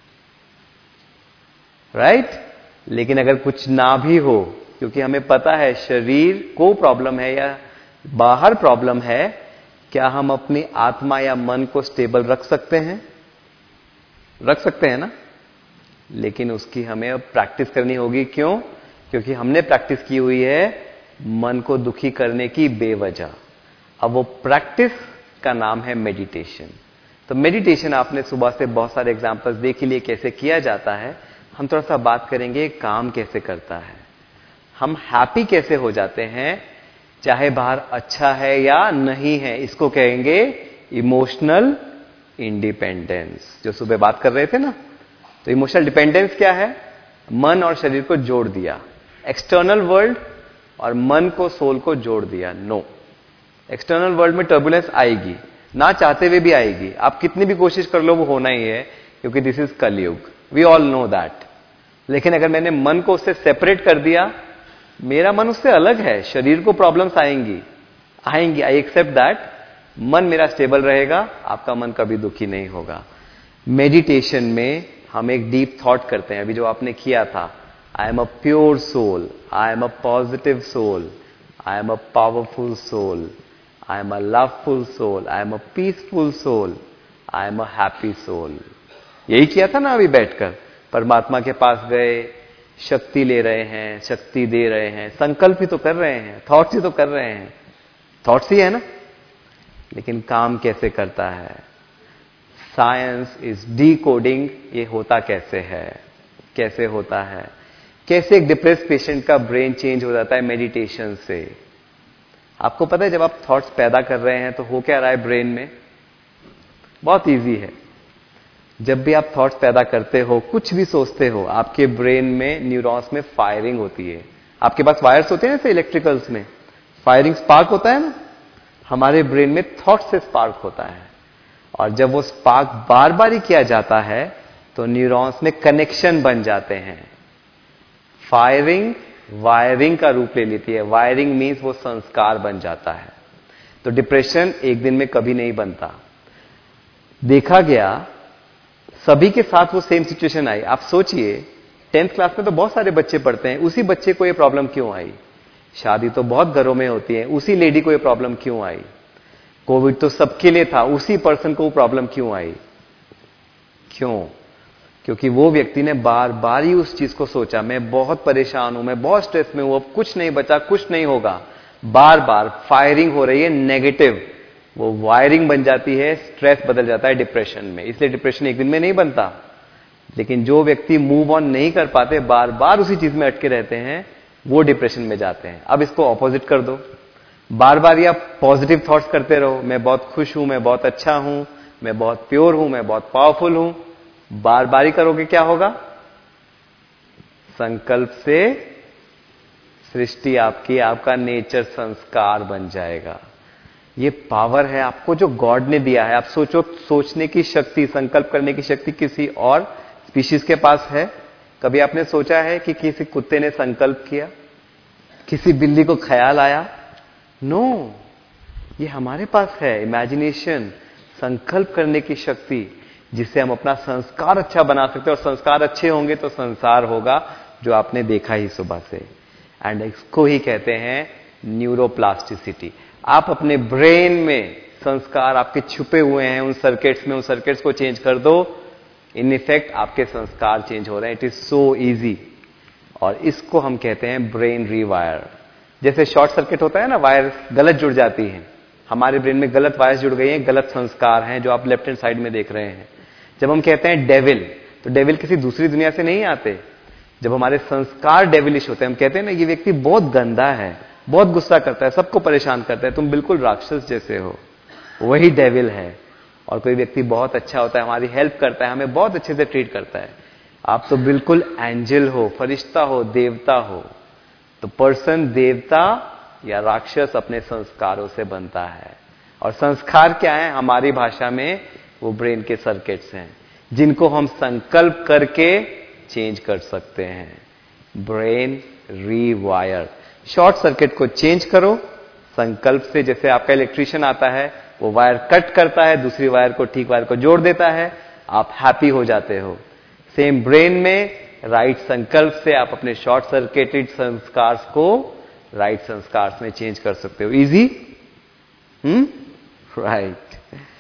C: राइट? लेकिन अगर कुछ ना भी हो, क्योंकि हमें पता है शरीर को प्रॉब्लम है या बाहर प्रॉब्लम है, क्या हम अपनी आत्मा या मन को स्टेबल रख सकते हैं? रख सकते हैं ना? लेकिन उसकी हमें अब प्रैक्टिस करनी होगी। क्यों? क्योंकि हमने प्रैक्टिस की हुई है मन को दुखी करने की बेवजह। अब वो प्रैक्टिस का नाम है मेडिटेशन। तो मेडिटेशन आपने सुबह से बहुत सारे एग्जांपल्स देख लिए कैसे किया जाता है। हम थोड़ा सा बात करेंगे काम कैसे करता है, हम हैप्पी कैसे हो जाते हैं चाहे बाहर अच्छा है या नहीं है। इसको कहेंगे इमोशनल इंडिपेंडेंस, जो सुबह बात कर रहे थे ना। तो इमोशनल डिपेंडेंस क्या है? मन और शरीर को जोड़ दिया, एक्सटर्नल वर्ल्ड और मन को, सोल को जोड़ दिया। नो, एक्सटर्नल वर्ल्ड में टर्बुलेंस आएगी, ना चाहते हुए भी आएगी। आप कितनी भी कोशिश कर लो वो होना ही है, क्योंकि this is Kalyug, we all know that. लेकिन अगर मैंने मन को उससे सेपरेट कर दिया, मेरा मन उससे अलग है, शरीर को प्रॉब्लम्स आएंगी आएंगी आई एक्सेप्ट दैट। मन मेरा स्टेबल रहेगा, आपका मन कभी दुखी नहीं होगा। मेडिटेशन में हम एक डीप थॉट करते हैं, अभी जो आपने किया था, I am a pure soul, I am a positive soul, I am a powerful soul, I am a loveful soul, I am a peaceful soul, I am a happy soul. यही किया था ना अभी बैठकर। परमात्मा के पास गए, शक्ति ले रहे हैं, शक्ति दे रहे हैं, संकल्प ही तो कर रहे हैं, थॉट्स ही तो कर रहे हैं, थॉट्स ही है ना। लेकिन काम कैसे करता है? साइंस इज डीकोडिंग ये होता कैसे है, कैसे होता है, कैसे एक डिप्रेस पेशेंट का ब्रेन चेंज हो जाता है मेडिटेशन से। आपको पता है जब आप थॉट्स पैदा कर रहे हैं तो हो क्या रहा है ब्रेन में? बहुत इजी है। जब भी आप थॉट्स पैदा करते हो, कुछ भी सोचते हो, आपके ब्रेन में न्यूरॉन्स में फायरिंग होती है। आपके पास वायर्स होते हैं जैसे इलेक्ट्रिकल्स में फायरिंग स्पार्क होता है ना, हमारे ब्रेन में थॉट से स्पार्क होता है। और जब वो स्पार्क बार बार ही किया जाता है तो न्यूरॉन्स में कनेक्शन बन जाते हैं। फायरिंग वायरिंग का रूप ले लेती है। वायरिंग मीन्स वो संस्कार बन जाता है। तो डिप्रेशन एक दिन में कभी नहीं बनता। देखा गया सभी के साथ वो सेम सिचुएशन आई। आप सोचिए टेंथ क्लास में तो बहुत सारे बच्चे पढ़ते हैं, उसी बच्चे को ये प्रॉब्लम क्यों आई? शादी तो बहुत घरों में होती है, उसी लेडी को ये प्रॉब्लम क्यों आई? कोविड तो सबके लिए था, उसी पर्सन को प्रॉब्लम क्यों आई? क्यों? क्योंकि वो व्यक्ति ने बार बार ही उस चीज को सोचा, मैं बहुत परेशान हूं, मैं बहुत स्ट्रेस में हूं, अब कुछ नहीं बचा, कुछ नहीं होगा। बार बार फायरिंग हो रही है नेगेटिव, वो वायरिंग बन जाती है, स्ट्रेस बदल जाता है डिप्रेशन में। इसलिए डिप्रेशन एक दिन में नहीं बनता। लेकिन जो व्यक्ति मूव ऑन नहीं कर पाते, बार बार उसी चीज में अटके रहते हैं, वो डिप्रेशन में जाते हैं। अब इसको ऑपोजिट कर दो, बार बार या पॉजिटिव थॉट्स करते रहो, मैं बहुत खुश हूं, मैं बहुत अच्छा हूं, मैं बहुत प्योर हूं, मैं बहुत पावरफुल हूं। बार बार ही करोगे क्या होगा? संकल्प से सृष्टि आपकी, आपका नेचर संस्कार बन जाएगा। ये पावर है आपको जो गॉड ने दिया है। आप सोचो, सोचने की शक्ति, संकल्प करने की शक्ति किसी और स्पीशीज के पास है? कभी आपने सोचा है कि किसी कुत्ते ने संकल्प किया, किसी बिल्ली को ख्याल आया? नो no, ये हमारे पास है इमेजिनेशन, संकल्प करने की शक्ति, जिससे हम अपना संस्कार अच्छा बना सकते हैं। और संस्कार अच्छे होंगे तो संसार होगा, जो आपने देखा ही सुबह से। एंड इसको ही कहते हैं न्यूरोप्लास्टिसिटी। आप अपने ब्रेन में संस्कार आपके छुपे हुए हैं, उन सर्किट्स में, उन सर्किट्स को चेंज कर दो, इन इफेक्ट आपके संस्कार चेंज हो रहे हैं। It is so easy. और इसको हम कहते हैं ब्रेन रीवायर। जैसे शॉर्ट सर्किट होता है ना, वायर गलत जुड़ जाती है, हमारे ब्रेन में गलत वायर्स जुड़ गई हैं, गलत संस्कार हैं, जो आप लेफ्ट हैंड साइड में देख रहे हैं। जब हम कहते हैं डेविल, तो डेविल किसी दूसरी दुनिया से नहीं आते। जब हमारे संस्कार डेविलिश होते हैं, हम कहते हैं ना ये व्यक्ति बहुत गंदा है, बहुत गुस्सा करता है, सबको परेशान करता है, तुम बिल्कुल राक्षस जैसे हो, वही डेविल है। और कोई व्यक्ति बहुत अच्छा होता है, हमारी हेल्प करता है, हमें बहुत अच्छे से ट्रीट करता है, आप तो बिल्कुल एंजल हो, फरिश्ता हो, देवता हो। तो पर्सन देवता या राक्षस अपने संस्कारों से बनता है। और संस्कार क्या है? हमारी भाषा में वो ब्रेन के सर्किट्स हैं, जिनको हम संकल्प करके चेंज कर सकते हैं। Brain rewire. शॉर्ट सर्किट को चेंज करो संकल्प से। जैसे आपका इलेक्ट्रिशियन आता है, वो वायर कट करता है, दूसरी वायर को, ठीक वायर को जोड़ देता है, आप हैप्पी हो जाते हो। सेम ब्रेन में राइट संकल्प से आप अपने शॉर्ट सर्किटेड संस्कार को राइट संस्कार में चेंज कर सकते हो। इजी? Hmm right.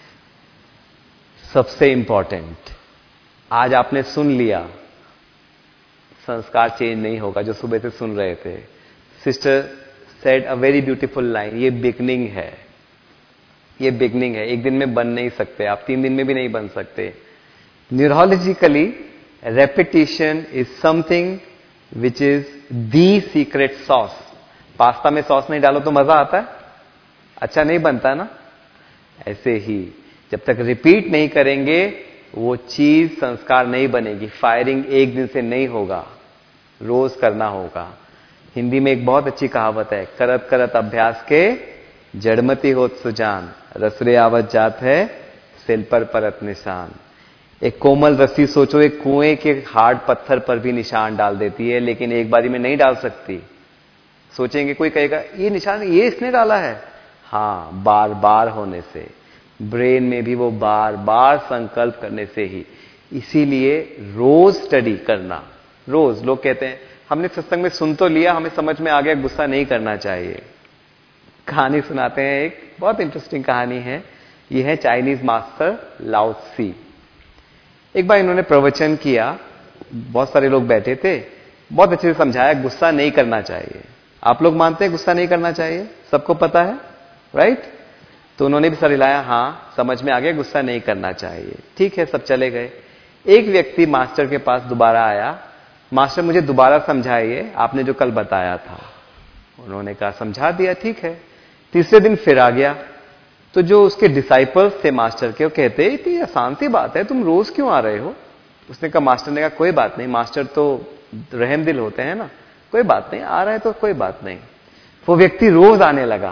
C: सबसे इंपॉर्टेंट, आज आपने सुन लिया, संस्कार चेंज नहीं होगा, जो सुबह से सुन रहे थे। Sister said a very beautiful line, ये बिगनिंग है, ये बिगनिंग है, एक दिन में बन नहीं सकते आप, तीन दिन में भी नहीं बन सकते। Neurologically repetition is something which is the secret sauce. Pasta में सॉस नहीं डालो तो मजा आता है? अच्छा नहीं बनता ना? ऐसे ही जब तक रिपीट नहीं करेंगे वो चीज संस्कार नहीं बनेगी। फायरिंग एक दिन से नहीं होगा, रोज करना होगा। हिंदी में एक बहुत अच्छी कहावत है, करत करत अभ्यास के जड़मती होत सुजान, रसरे आवत जात है सिल पर परत निशान। एक कोमल रस्सी सोचो, एक कुएं के हार्ड पत्थर पर भी निशान डाल देती है, लेकिन एक बारी में नहीं डाल सकती। सोचेंगे, कोई कहेगा ये निशान ये इसने डाला है। हाँ, बार बार होने से। ब्रेन में भी वो बार बार संकल्प करने से ही। इसीलिए रोज स्टडी करना, रोज। लोग कहते हैं हमने सत्संग में सुन तो लिया, हमें समझ में आ गया, गुस्सा नहीं करना चाहिए। कहानी सुनाते हैं, एक बहुत इंटरेस्टिंग कहानी है। ये है चाइनीज मास्टर लाओ त्सी। एक बार इन्होंने प्रवचन किया, बहुत सारे लोग बैठे थे, बहुत अच्छे से समझाया गुस्सा नहीं करना चाहिए। आप लोग मानते हैं गुस्सा नहीं करना चाहिए? सबको पता है, राइट? तो उन्होंने भी सर हिलाया, हाँ समझ में आ गया, गुस्सा नहीं करना चाहिए। ठीक है, सब चले गए। एक व्यक्ति मास्टर के पास दोबारा आया, मास्टर मुझे दोबारा समझाइए, आपने जो कल बताया था। उन्होंने कहा समझा दिया, ठीक है। तीसरे दिन फिर आ गया, तो जो उसके डिसाइपल्स थे मास्टर के, वो कहते इतनी आसान सी बात है, तुम रोज क्यों आ रहे हो? उसने कहा, मास्टर ने कहा कोई बात नहीं, मास्टर तो रहम दिल होते हैं ना, कोई बात नहीं, आ रहा है तो कोई बात नहीं। वो व्यक्ति रोज आने लगा,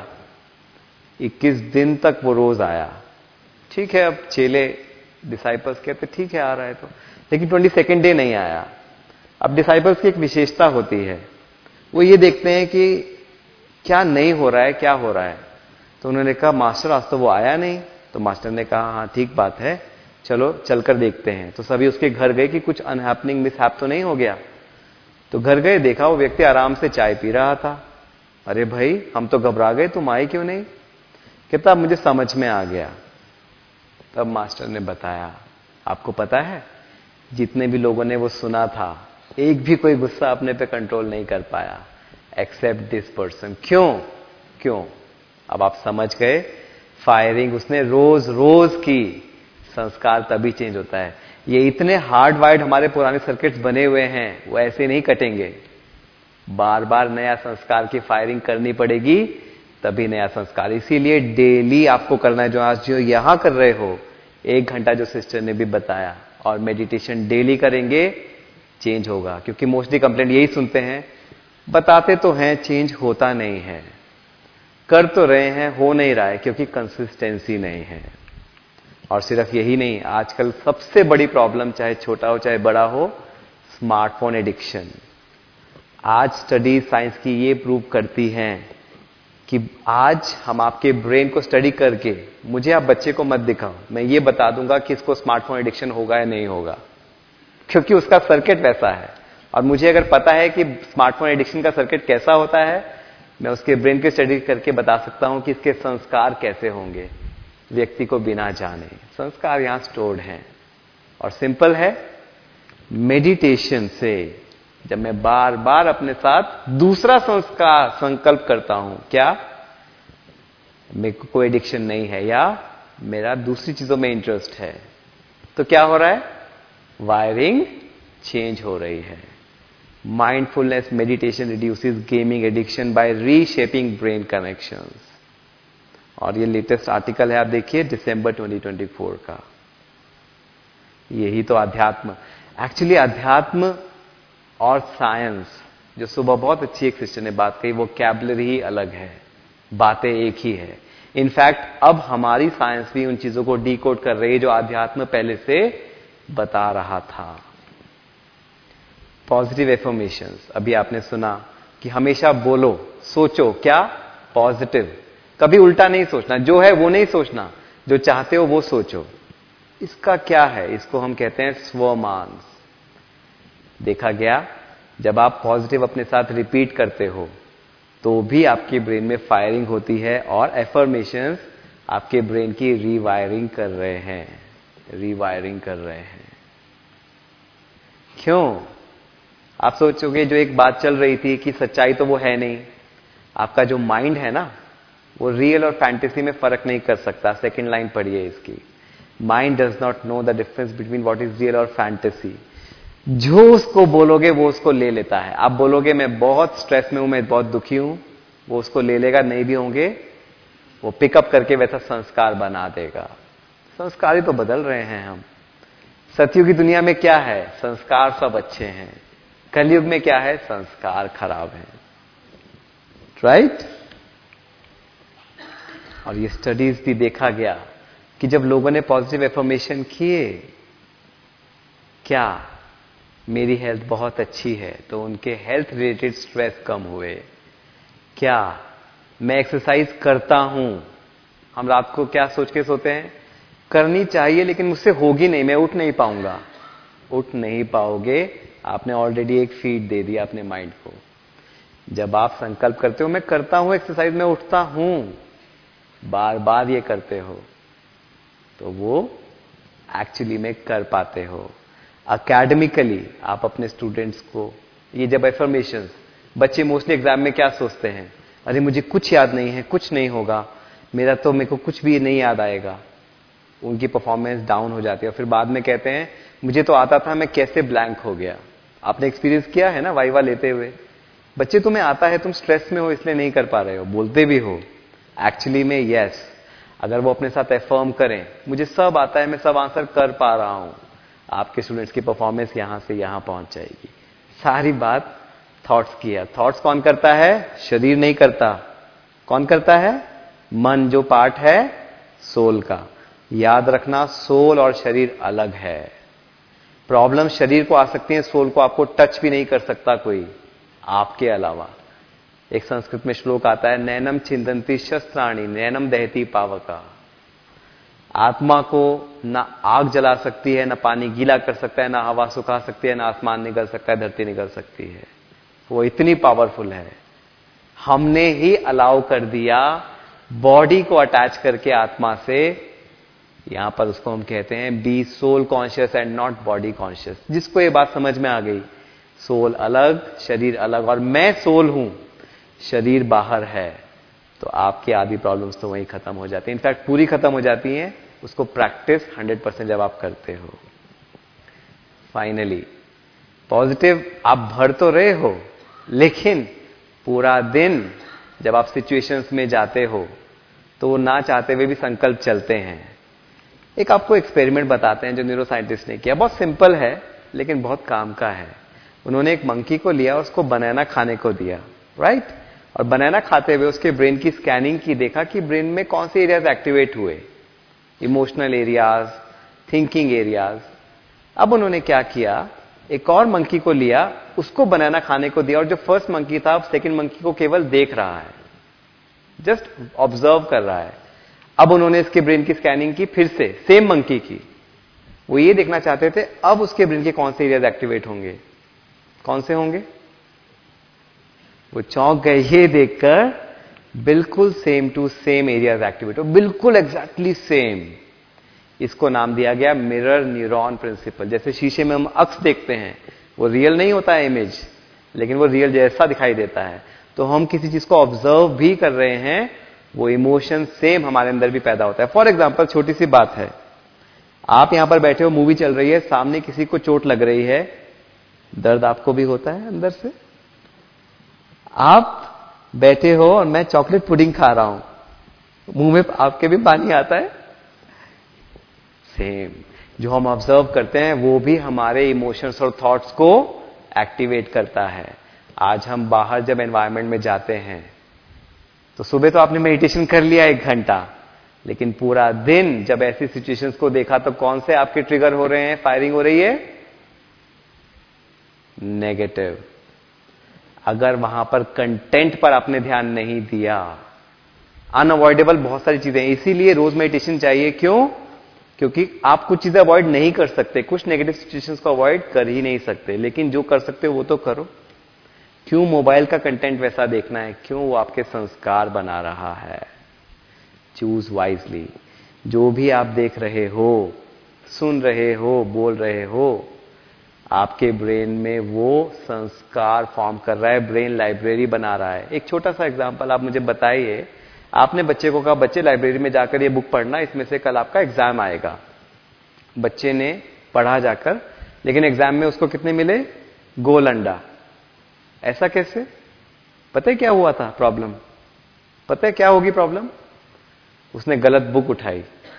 C: इक्कीस दिन तक वो रोज आया। ठीक है, अब चेले डिसाइपल्स कहते ठीक है आ रहा है तो, लेकिन ट्वेंटी सेकेंड डे नहीं आया। अब डिसाइपल्स की एक विशेषता होती है, वो ये देखते हैं कि क्या नहीं हो रहा है, क्या हो रहा है। तो उन्होंने कहा मास्टर आज तो वो आया नहीं। तो मास्टर ने कहा हाँ ठीक बात है, चलो चलकर देखते हैं। तो सभी उसके घर गए कि कुछ अनहैपनिंग मिसहैप तो नहीं हो गया। तो घर गए, देखा वो व्यक्ति आराम से चाय पी रहा था। अरे भाई हम तो घबरा गए, तुम आए क्यों नहीं? कहता अब मुझे समझ में आ गया। तब मास्टर ने बताया, आपको पता है जितने भी लोगों ने वो सुना था, एक भी कोई गुस्सा अपने पे कंट्रोल नहीं कर पाया एक्सेप्ट दिस पर्सन। क्यों? क्यों? अब आप समझ गए, फायरिंग उसने रोज रोज की, संस्कार तभी चेंज होता है। ये इतने हार्ड वाइड हमारे पुराने सर्किट्स बने हुए हैं, वो ऐसे नहीं कटेंगे। बार बार नया संस्कार की फायरिंग करनी पड़ेगी, तभी नया संस्कार। इसीलिए डेली आपको करना है, जो आज जो यहां कर रहे हो, एक घंटा जो सिस्टर ने भी बताया, और मेडिटेशन डेली करेंगे, चेंज होगा। क्योंकि मोस्टली कंप्लेंट यही सुनते हैं, बताते तो हैं चेंज होता नहीं है, कर तो रहे हैं हो नहीं रहा है, क्योंकि कंसिस्टेंसी नहीं है। और सिर्फ यही नहीं, आजकल सबसे बड़ी प्रॉब्लम चाहे छोटा हो चाहे बड़ा हो, स्मार्टफोन एडिक्शन। आज स्टडी साइंस की ये प्रूव करती हैं कि आज हम आपके ब्रेन को स्टडी करके, मुझे आप बच्चे को मत दिखाओ, मैं ये बता दूंगा कि इसको स्मार्टफोन एडिक्शन होगा या नहीं होगा, क्योंकि उसका सर्किट वैसा है। और मुझे अगर पता है कि स्मार्टफोन एडिक्शन का सर्किट कैसा होता है, मैं उसके ब्रेन की स्टडी करके बता सकता हूं कि इसके संस्कार कैसे होंगे, व्यक्ति को बिना जाने। संस्कार यहां स्टोर्ड हैं, और सिंपल है, मेडिटेशन से जब मैं बार बार अपने साथ दूसरा संस्कार संकल्प करता हूं, क्या मेरे को कोई एडिक्शन नहीं है या मेरा दूसरी चीजों में इंटरेस्ट है, तो क्या हो रहा है? वायरिंग चेंज हो रही है। Mindfulness meditation reduces gaming addiction by reshaping brain connections. और ये लेटेस्ट आर्टिकल है, आप देखिए दिसंबर ट्वेंटी ट्वेंटी फोर का। यही तो अध्यात्म, एक्चुअली अध्यात्म और साइंस, जो सुबह बहुत अच्छी एक सिस्टर ने बात कही, वो कैबलरी ही अलग है, बातें एक ही है। इनफैक्ट अब हमारी साइंस भी उन चीजों को डीकोड कर रही है जो अध्यात्म पहले से बता रहा था। पॉजिटिव एफर्मेशंस, अभी आपने सुना कि हमेशा बोलो, सोचो क्या? पॉजिटिव। कभी उल्टा नहीं सोचना, जो है वो नहीं सोचना, जो चाहते हो वो सोचो। इसका क्या है? इसको हम कहते हैं स्वमांस। देखा गया, जब आप पॉजिटिव अपने साथ रिपीट करते हो तो भी आपके ब्रेन में फायरिंग होती है, और एफर्मेशंस आपके ब्रेन की रीवायरिंग कर रहे हैं, रीवायरिंग कर रहे हैं। क्यों? आप सोचोगे जो एक बात चल रही थी कि सच्चाई तो वो है नहीं, आपका जो माइंड है ना, वो रियल और फैंटेसी में फर्क नहीं कर सकता। सेकंड लाइन पढ़िए इसकी, mind does not know the difference between what is real और फैंटेसी। जो उसको बोलोगे वो उसको ले लेता है। आप बोलोगे मैं बहुत स्ट्रेस में हूं, मैं बहुत दुखी हूं, वो उसको ले लेगा। नहीं भी होंगे, वो पिकअप करके वैसा संस्कार बना देगा। संस्कार ही तो बदल रहे हैं हम। सतयुग की दुनिया में क्या है? संस्कार सब अच्छे हैं। कलयुग में क्या है? संस्कार खराब है। राइट? और ये स्टडीज भी देखा गया कि जब लोगों ने पॉजिटिव एफर्मेशन किए, क्या मेरी हेल्थ बहुत अच्छी है, तो उनके हेल्थ रिलेटेड स्ट्रेस कम हुए। क्या मैं एक्सरसाइज करता हूं, हम रात को क्या सोच के सोते हैं? करनी चाहिए लेकिन मुझसे होगी नहीं, मैं उठ नहीं पाऊंगा। उठ नहीं पाओगे, आपने ऑलरेडी एक फीड दे दिया अपने माइंड को। जब आप संकल्प करते हो मैं करता हूं एक्सरसाइज, मैं उठता हूं, बार बार ये करते हो, तो वो एक्चुअली में कर पाते हो। अकेडमिकली आप अपने स्टूडेंट्स को ये जब एफर्मेशंस, बच्चे मोस्टली एग्जाम में क्या सोचते हैं? अरे मुझे कुछ याद नहीं है, कुछ नहीं होगा, मेरा तो मेरे को कुछ भी नहीं याद आएगा। उनकी परफॉर्मेंस डाउन हो जाती है, और फिर बाद में कहते हैं मुझे तो आता था, मैं कैसे ब्लैंक हो गया। आपने एक्सपीरियंस किया है ना वाइवा लेते हुए? बच्चे तुम्हें आता है, तुम स्ट्रेस में हो इसलिए नहीं कर पा रहे हो, बोलते भी हो। एक्चुअली में यस, अगर वो अपने साथ एफर्म करें, मुझे सब आता है, मैं सब आंसर कर पा रहा हूं, आपके स्टूडेंट्स की परफॉर्मेंस यहां से यहां पहुंच जाएगी। सारी बात थॉट्स की है। थॉट्स कौन करता है? शरीर नहीं करता। कौन करता है? मन, जो पार्ट है सोल का। याद रखना, सोल और शरीर अलग है। प्रॉब्लम शरीर को आ सकती है, सोल को आपको टच भी नहीं कर सकता कोई आपके अलावा। एक संस्कृत में श्लोक आता है, नैनम छिंदंती शस्त्राणी नैनम दहती पावका। आत्मा को ना आग जला सकती है, ना पानी गीला कर सकता है, ना हवा सुखा सकती है, ना आसमान निगल सकता है, धरती निगल सकती है। वो इतनी पावरफुल है। हमने ही अलाउ कर दिया बॉडी को अटैच करके आत्मा से। यहां पर उसको हम कहते हैं be soul conscious and not body conscious. जिसको ये बात समझ में आ गई, सोल अलग, शरीर अलग, और मैं सोल हूं, शरीर बाहर है, तो आपकी आधी प्रॉब्लम्स तो वहीं खत्म हो जाती है। इनफैक्ट पूरी खत्म हो जाती हैं। उसको प्रैक्टिस हंड्रेड परसेंट जब आप करते हो। फाइनली पॉजिटिव आप भर तो रहे हो, लेकिन पूरा दिन जब आप सिचुएशंस में जाते हो तो वो ना चाहते हुए भी संकल्प चलते हैं। एक आपको एक्सपेरिमेंट बताते हैं जो न्यूरो साइंटिस्ट ने किया। बहुत सिंपल है लेकिन बहुत काम का है। उन्होंने एक मंकी को लिया और उसको बनाना खाने को दिया, राइट? और बनाना खाते हुए उसके ब्रेन की स्कैनिंग की, देखा कि ब्रेन में कौन से एरियाज एक्टिवेट हुए, इमोशनल एरियाज, थिंकिंग एरियाज। अब उन्होंने क्या किया, एक और मंकी को लिया, उसको बनाना खाने को दिया, और जो फर्स्ट मंकी था सेकंड मंकी को केवल देख रहा है, जस्ट ऑब्जर्व कर रहा है। अब उन्होंने इसके ब्रेन की स्कैनिंग की फिर से, सेम मंकी की। वो ये देखना चाहते थे अब उसके ब्रेन के कौन से एरियाज एक्टिवेट होंगे। कौन से होंगे? वो चौंक गए ये देखकर, बिल्कुल same to same areas activate हो, बिल्कुल एग्जैक्टली सेम। इसको नाम दिया गया मिरर न्यूरॉन प्रिंसिपल। जैसे शीशे में हम अक्स देखते हैं, वो रियल नहीं होता है इमेज, लेकिन वो रियल जैसा दिखाई देता है। तो हम किसी चीज को ऑब्जर्व भी कर रहे हैं, वो इमोशन सेम हमारे अंदर भी पैदा होता है। फॉर एग्जाम्पल, छोटी सी बात है, आप यहां पर बैठे हो, मूवी चल रही है, सामने किसी को चोट लग रही है, दर्द आपको भी होता है अंदर से। आप बैठे हो और मैं चॉकलेट पुडिंग खा रहा हूं, मुंह में आपके भी पानी आता है। सेम, जो हम ऑब्जर्व करते हैं वो भी हमारे इमोशंस और थॉट्स को एक्टिवेट करता है। आज हम बाहर जब एनवायरनमेंट में जाते हैं, तो सुबह तो आपने मेडिटेशन कर लिया एक घंटा, लेकिन पूरा दिन जब ऐसी सिचुएशंस को देखा तो कौन से आपके ट्रिगर हो रहे हैं, फायरिंग हो रही है? नेगेटिव। अगर वहां पर कंटेंट पर आपने ध्यान नहीं दिया, अनअवॉइडेबल बहुत सारी चीजें, इसीलिए रोज मेडिटेशन चाहिए। क्यों? क्योंकि आप कुछ चीजें अवॉइड नहीं कर सकते, कुछ नेगेटिव सिचुएशंस को अवॉइड कर ही नहीं सकते, लेकिन जो कर सकते हो वो तो करो। क्यों मोबाइल का कंटेंट वैसा देखना है? क्यों? वो आपके संस्कार बना रहा है। Choose wisely. जो भी आप देख रहे हो, सुन रहे हो, बोल रहे हो, आपके ब्रेन में वो संस्कार फॉर्म कर रहा है, ब्रेन लाइब्रेरी बना रहा है। एक छोटा सा एग्जांपल आप मुझे बताइए, आपने बच्चे को कहा बच्चे लाइब्रेरी में जाकर ये बुक पढ़ना, इसमें से कल आपका एग्जाम आएगा। बच्चे ने पढ़ा जाकर, लेकिन एग्जाम में उसको कितने मिले? गोल अंडा। ऐसा कैसे? पता है क्या हुआ था प्रॉब्लम? पता है क्या होगी प्रॉब्लम? उसने गलत बुक उठाई।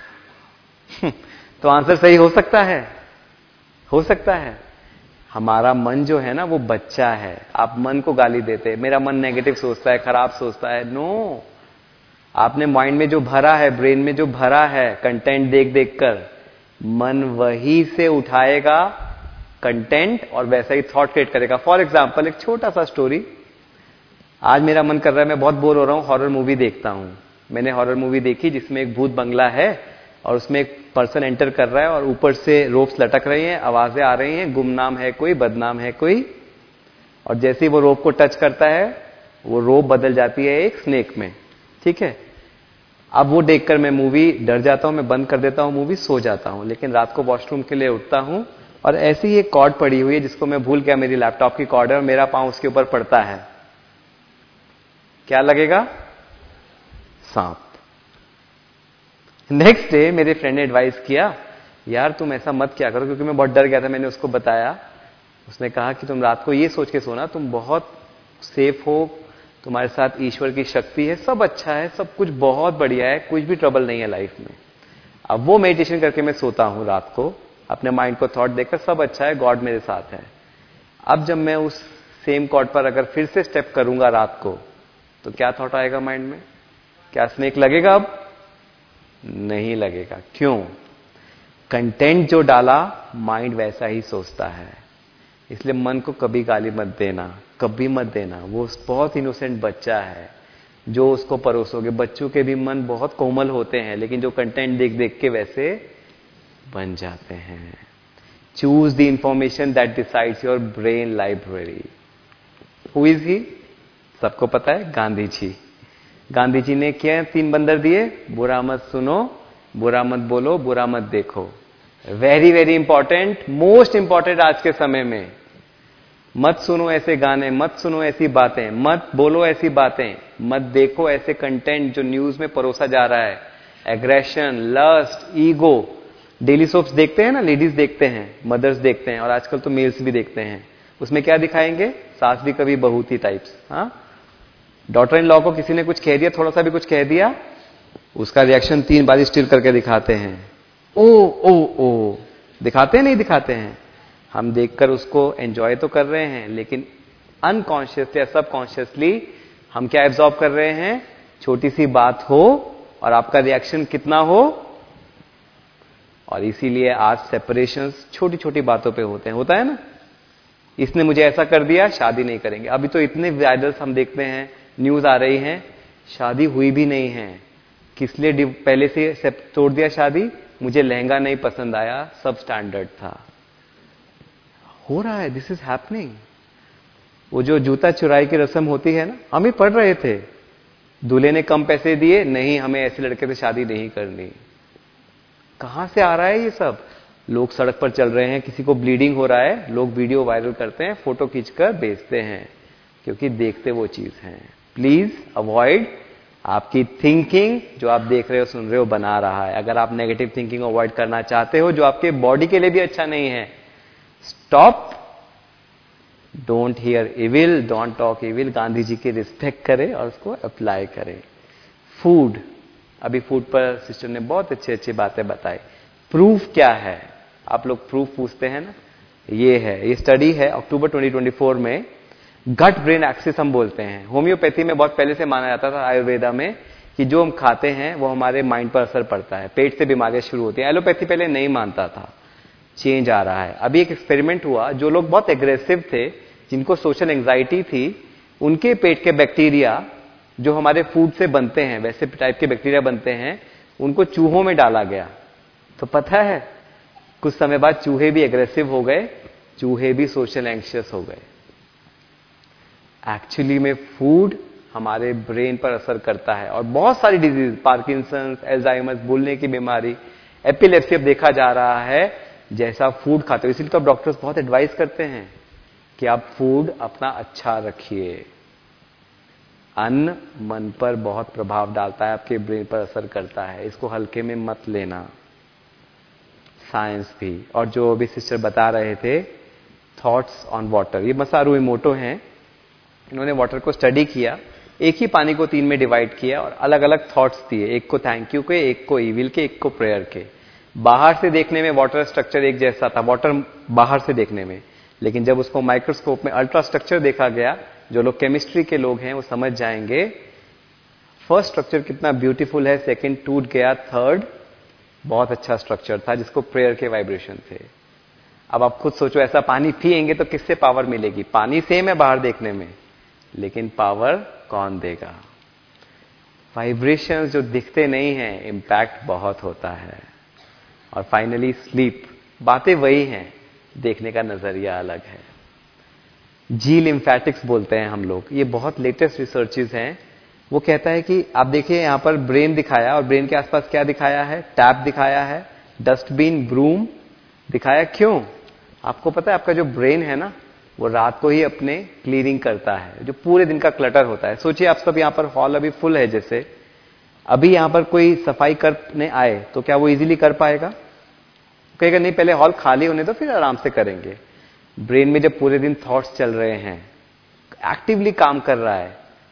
C: तो आंसर सही हो सकता है? हो सकता है। हमारा मन जो है ना, वो बच्चा है। आप मन को गाली देते हैं, मेरा मन नेगेटिव सोचता है, खराब सोचता है। नो, आपने माइंड में जो भरा है, ब्रेन में जो भरा है कंटेंट देख देख कर, मन वही से उठाएगा कंटेंट और वैसा ही थॉट क्रिएट करेगा। फॉर एग्जाम्पल, एक छोटा सा स्टोरी। आज मेरा मन कर रहा है, मैं बहुत बोर हो रहा हूं, हॉरर मूवी देखता हूं। मैंने हॉरर मूवी देखी जिसमें एक भूत बंगला है और उसमें एक पर्सन एंटर कर रहा है और ऊपर से रोप्स लटक रही हैं, आवाजें आ रही हैं, गुमनाम है कोई, बदनाम है कोई। और जैसे ही वो रोप को टच करता है, वो रोप बदल जाती है एक स्नेक में। ठीक है, अब वो देखकर मैं मूवी डर जाता हूं, मैं बंद कर देता हूं मूवी, सो जाता हूं। लेकिन रात को वॉशरूम के लिए उठता हूं और ऐसी ही एक कॉर्ड पड़ी हुई है जिसको मैं भूल गया, मेरी लैपटॉप की कॉर्ड है, और मेरा पांव उसके ऊपर पड़ता है। क्या लगेगा? सांप। नेक्स्ट डे मेरे फ्रेंड ने एडवाइस किया, यार तुम ऐसा मत क्या करो, क्योंकि मैं बहुत डर गया था। मैंने उसको बताया, उसने कहा कि तुम रात को ये सोच के सोना, तुम बहुत सेफ हो, तुम्हारे साथ ईश्वर की शक्ति है, सब अच्छा है, सब कुछ बहुत बढ़िया है, कुछ भी ट्रबल नहीं है लाइफ में। अब वो मेडिटेशन करके मैं सोता हूं रात को, अपने माइंड को थॉट देकर सब अच्छा है, गॉड मेरे साथ है। अब जब मैं उस सेम कॉर्ड पर अगर फिर से स्टेप करूंगा रात को, तो क्या थॉट आएगा माइंड में? क्या स्नेक लगेगा? अब नहीं लगेगा। क्यों? कंटेंट जो डाला माइंड वैसा ही सोचता है। इसलिए मन को कभी गाली मत देना, कभी मत देना। वो बहुत इनोसेंट बच्चा है, जो उसको परोसोगे। बच्चों के भी मन बहुत कोमल होते हैं, लेकिन जो कंटेंट देख देख के वैसे बन जाते हैं। Choose the information that decides your brain library. Who is he? सबको पता है, गांधी जी। गांधी जी ने क्या तीन बंदर दिए? बुरा मत सुनो, बुरा मत बोलो, बुरा मत देखो। Very very important, most important आज के समय में। मत सुनो ऐसे गाने, मत सुनो ऐसी बातें, मत बोलो ऐसी बातें, मत देखो ऐसे कंटेंट जो न्यूज में परोसा जा रहा है। Aggression, lust, ego. Daily soaps देखते हैं ना, लेडीज देखते हैं, मदर्स देखते हैं, और आजकल तो मेल्स भी देखते हैं। उसमें क्या दिखाएंगे? सास भी कभी बहू थी टाइप्स। हाँ, डॉटर इन लॉ को किसी ने कुछ कह दिया, थोड़ा सा भी कुछ कह दिया, उसका रिएक्शन तीन बार स्टिल करके दिखाते हैं। ओ ओ ओ दिखाते हैं, नहीं दिखाते हैं? हम देखकर उसको एंजॉय तो कर रहे हैं, लेकिन अनकॉन्शियसली या सबकॉन्शियसली हम क्या एब्जॉर्ब कर रहे हैं? छोटी सी बात हो और आपका रिएक्शन कितना हो। और इसीलिए आज सेपरेशंस छोटी छोटी बातों पे होते हैं। होता है ना, इसने मुझे ऐसा कर दिया, शादी नहीं करेंगे। अभी तो इतने वायरल्स हम देखते हैं, न्यूज आ रही है, शादी हुई भी नहीं है। किस लिए पहले से तोड़ दिया शादी? मुझे लहंगा नहीं पसंद आया, सब स्टैंडर्ड था। हो रहा है, दिस इज हैपनिंग। वो जो जूता चुराई की रस्म होती है ना, हम ही पढ़ रहे थे, दूल्हे ने कम पैसे दिए, नहीं हमें ऐसे लड़के से शादी नहीं करनी। कहां से आ रहा है ये सब? लोग सड़क पर चल रहे हैं, किसी को ब्लीडिंग हो रहा है, लोग वीडियो वायरल करते हैं, फोटो खींचकर बेचते हैं, क्योंकि देखते वो चीज है। Please avoid. आपकी थिंकिंग जो आप देख रहे हो, सुन रहे हो, बना रहा है। अगर आप नेगेटिव थिंकिंग अवॉइड करना चाहते हो, जो आपके बॉडी के लिए भी अच्छा नहीं है, stop. Don't hear evil, don't talk evil. Gandhi ji की रिस्पेक्ट करें और उसको अप्लाई करें। फूड, अभी फूड पर सिस्टर ने बहुत अच्छी अच्छी बातें बताई। प्रूफ क्या है? आप लोग प्रूफ पूछते हैं ना, ये है, ये स्टडी है अक्टूबर ट्वेंटी ट्वेंटी फोर में। गट ब्रेन एक्सिस हम बोलते हैं। होम्योपैथी में बहुत पहले से माना जाता था, आयुर्वेदा में, कि जो हम खाते हैं वो हमारे माइंड पर असर पड़ता है, पेट से बीमारियां शुरू होती हैं। एलोपैथी पहले नहीं मानता था, चेंज आ रहा है। अभी एक एक्सपेरिमेंट हुआ, जो लोग बहुत एग्रेसिव थे, जिनको सोशल एंजाइटी थी, उनके पेट के बैक्टीरिया जो हमारे फूड से बनते हैं, वैसे टाइप के बैक्टीरिया बनते हैं, उनको चूहों में डाला गया। तो पता है, कुछ समय बाद चूहे भी एग्रेसिव हो गए, चूहे भी सोशल एंशियस हो गए। एक्चुअली में फूड हमारे ब्रेन पर असर करता है, और बहुत सारी डिजीज, पार्किंसंस, एल्जाइमर्स, भूलने की बीमारी, एपिलेप्सी अब देखा जा रहा है, जैसा फूड खाते हो। इसलिए तो डॉक्टर्स बहुत एडवाइस करते हैं कि आप फूड अपना अच्छा रखिए। अन्न मन पर बहुत प्रभाव डालता है, आपके ब्रेन पर असर करता है, इसको हल्के में मत लेना। साइंस भी, और जो अभी सिस्टर बता रहे थे, थॉट्स ऑन वाटर, ये मसारू इमोटो हैं, इन्होंने वाटर को स्टडी किया, एक ही पानी को तीन में डिवाइड किया और अलग अलग थॉट्स दिए, एक को थैंक यू के, एक को ईविल के, एक को प्रेयर के। बाहर से देखने में वाटर स्ट्रक्चर एक जैसा था, वाटर बाहर से देखने में, लेकिन जब उसको माइक्रोस्कोप में अल्ट्रा स्ट्रक्चर देखा गया, जो लोग केमिस्ट्री के लोग हैं वो समझ जाएंगे, फर्स्ट स्ट्रक्चर कितना ब्यूटीफुल है, सेकंड टूट गया, थर्ड बहुत अच्छा स्ट्रक्चर था, जिसको प्रेयर के वाइब्रेशन थे। अब आप खुद सोचो, ऐसा पानी पिएंगे तो किससे पावर मिलेगी? पानी सेम है बाहर देखने में, लेकिन पावर कौन देगा? वाइब्रेशंस जो दिखते नहीं हैं, इंपैक्ट बहुत होता है। और फाइनली स्लीप, बातें वही हैं, देखने का नजरिया अलग है। जी लिम्फेटिक्स बोलते हैं हम लोग, ये बहुत लेटेस्ट रिसर्चेस हैं। वो कहता है कि आप देखिए, यहां पर ब्रेन दिखाया, और ब्रेन के आसपास क्या दिखाया है? टैप दिखाया है, डस्टबिन, ब्रूम दिखाया। क्यों? आपको पता है, आपका जो ब्रेन है ना, वो रात को ही अपने क्लीनिंग करता है, जो पूरे दिन का क्लटर होता है। सोचिए आप सब यहां पर, हॉल अभी फुल है, जैसे अभी यहां पर कोई सफाई करने आए तो क्या वो इजीली कर पाएगा? कहेगा नहीं, पहले हॉल खाली होने दो, फिर आराम से करेंगे। ब्रेन में जब पूरे दिन थॉट्स चल रहे हैं, एक्टिवली काम कर रहा है,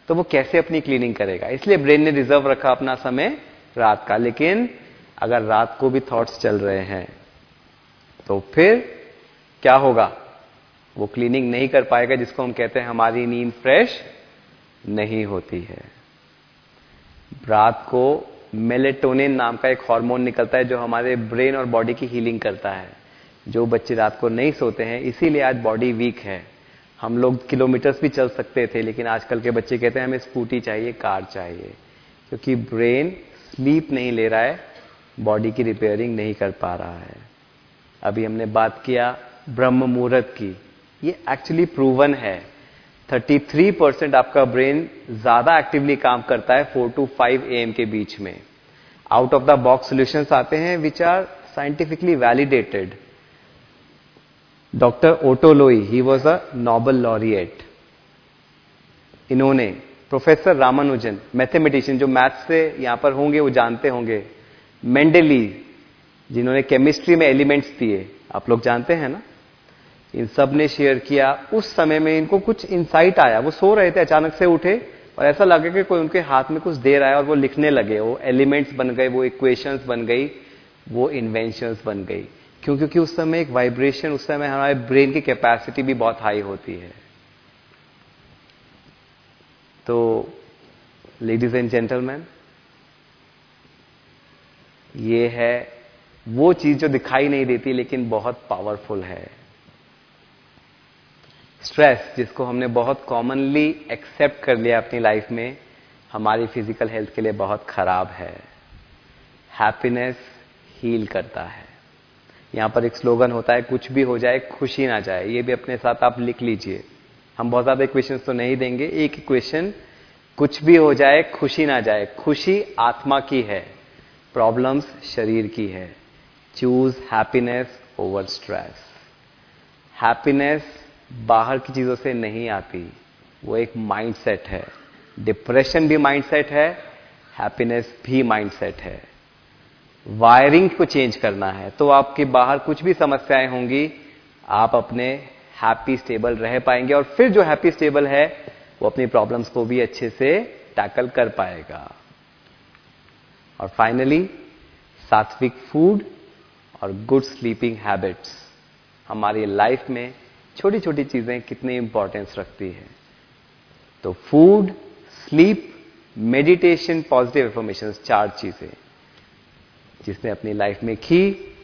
C: तो वो कैसे अपनी क्लीनिंग करेगा? इसलिए ब्रेन ने रिजर्व रखा अपना समय रात का। लेकिन अगर रात को भी थॉट्स चल रहे हैं तो फिर क्या होगा? वो क्लीनिंग नहीं कर पाएगा, जिसको हम कहते हैं हमारी नींद फ्रेश नहीं होती है। रात को मेलेटोनिन नाम का एक हार्मोन निकलता है जो हमारे ब्रेन और बॉडी की हीलिंग करता है। जो बच्चे रात को नहीं सोते हैं, इसीलिए आज बॉडी वीक है। हम लोग किलोमीटर्स भी चल सकते थे, लेकिन आजकल के बच्चे कहते हैं हमें स्कूटी चाहिए, कार चाहिए, क्योंकि ब्रेन स्लीप नहीं ले रहा है, बॉडी की रिपेयरिंग नहीं कर पा रहा है। अभी हमने बात किया ब्रह्म मुहूर्त की, ये एक्चुअली प्रूवन है। तैंतीस परसेंट आपका ब्रेन ज्यादा एक्टिवली काम करता है four to five A M के बीच में। Out of the box solutions आते हैं which are scientifically validated. Doctor Otto Loewi, he was a Nobel laureate. इन्होंने प्रोफेसर रामानुजन, मैथमेटिशियन जो मैथ्स से यहां पर होंगे वो जानते होंगे। मेंडेलीव, जिन्होंने केमिस्ट्री में एलिमेंट्स दिए, आप लोग जानते हैं ना। इन सब ने शेयर किया। उस समय में इनको कुछ इंसाइट आया, वो सो रहे थे, अचानक से उठे और ऐसा लगा कि कोई उनके हाथ में कुछ दे रहा है और वो लिखने लगे। वो एलिमेंट्स बन गए, वो इक्वेशंस बन गई, वो इन्वेंशंस बन गई। क्यों? क्योंकि उस समय एक वाइब्रेशन, उस समय हमारे ब्रेन की कैपेसिटी भी बहुत हाई होती है। तो लेडीज एंड जेंटलमैन, ये है वो चीज जो दिखाई नहीं देती लेकिन बहुत पावरफुल है। स्ट्रेस, जिसको हमने बहुत कॉमनली एक्सेप्ट कर लिया अपनी लाइफ में, हमारी फिजिकल हेल्थ के लिए बहुत खराब है। हैप्पीनेस हील करता है। यहां पर एक स्लोगन होता है, कुछ भी हो जाए खुशी ना जाए। ये भी अपने साथ आप लिख लीजिए। हम बहुत ज्यादा इक्वेशंस तो नहीं देंगे, एक इक्वेशन, कुछ भी हो जाए खुशी ना जाए। खुशी आत्मा की है, प्रॉब्लम्स शरीर की है। Choose happiness over stress. Happiness बाहर की चीजों से नहीं आती, वो एक माइंडसेट है। डिप्रेशन भी माइंडसेट है, हैप्पीनेस भी माइंडसेट है। वायरिंग को चेंज करना है तो आपके बाहर कुछ भी समस्याएं होंगी, आप अपने हैप्पी स्टेबल रह पाएंगे, और फिर जो हैप्पी स्टेबल है वो अपनी प्रॉब्लम्स को भी अच्छे से टैकल कर पाएगा। और फाइनली सात्विक फूड और गुड स्लीपिंग हैबिट्स। हमारी लाइफ में छोटी छोटी चीजें कितनी इंपॉर्टेंस रखती है। तो food, sleep, meditation, positive affirmation, चार चीजें जिसने अपनी लाइफ में की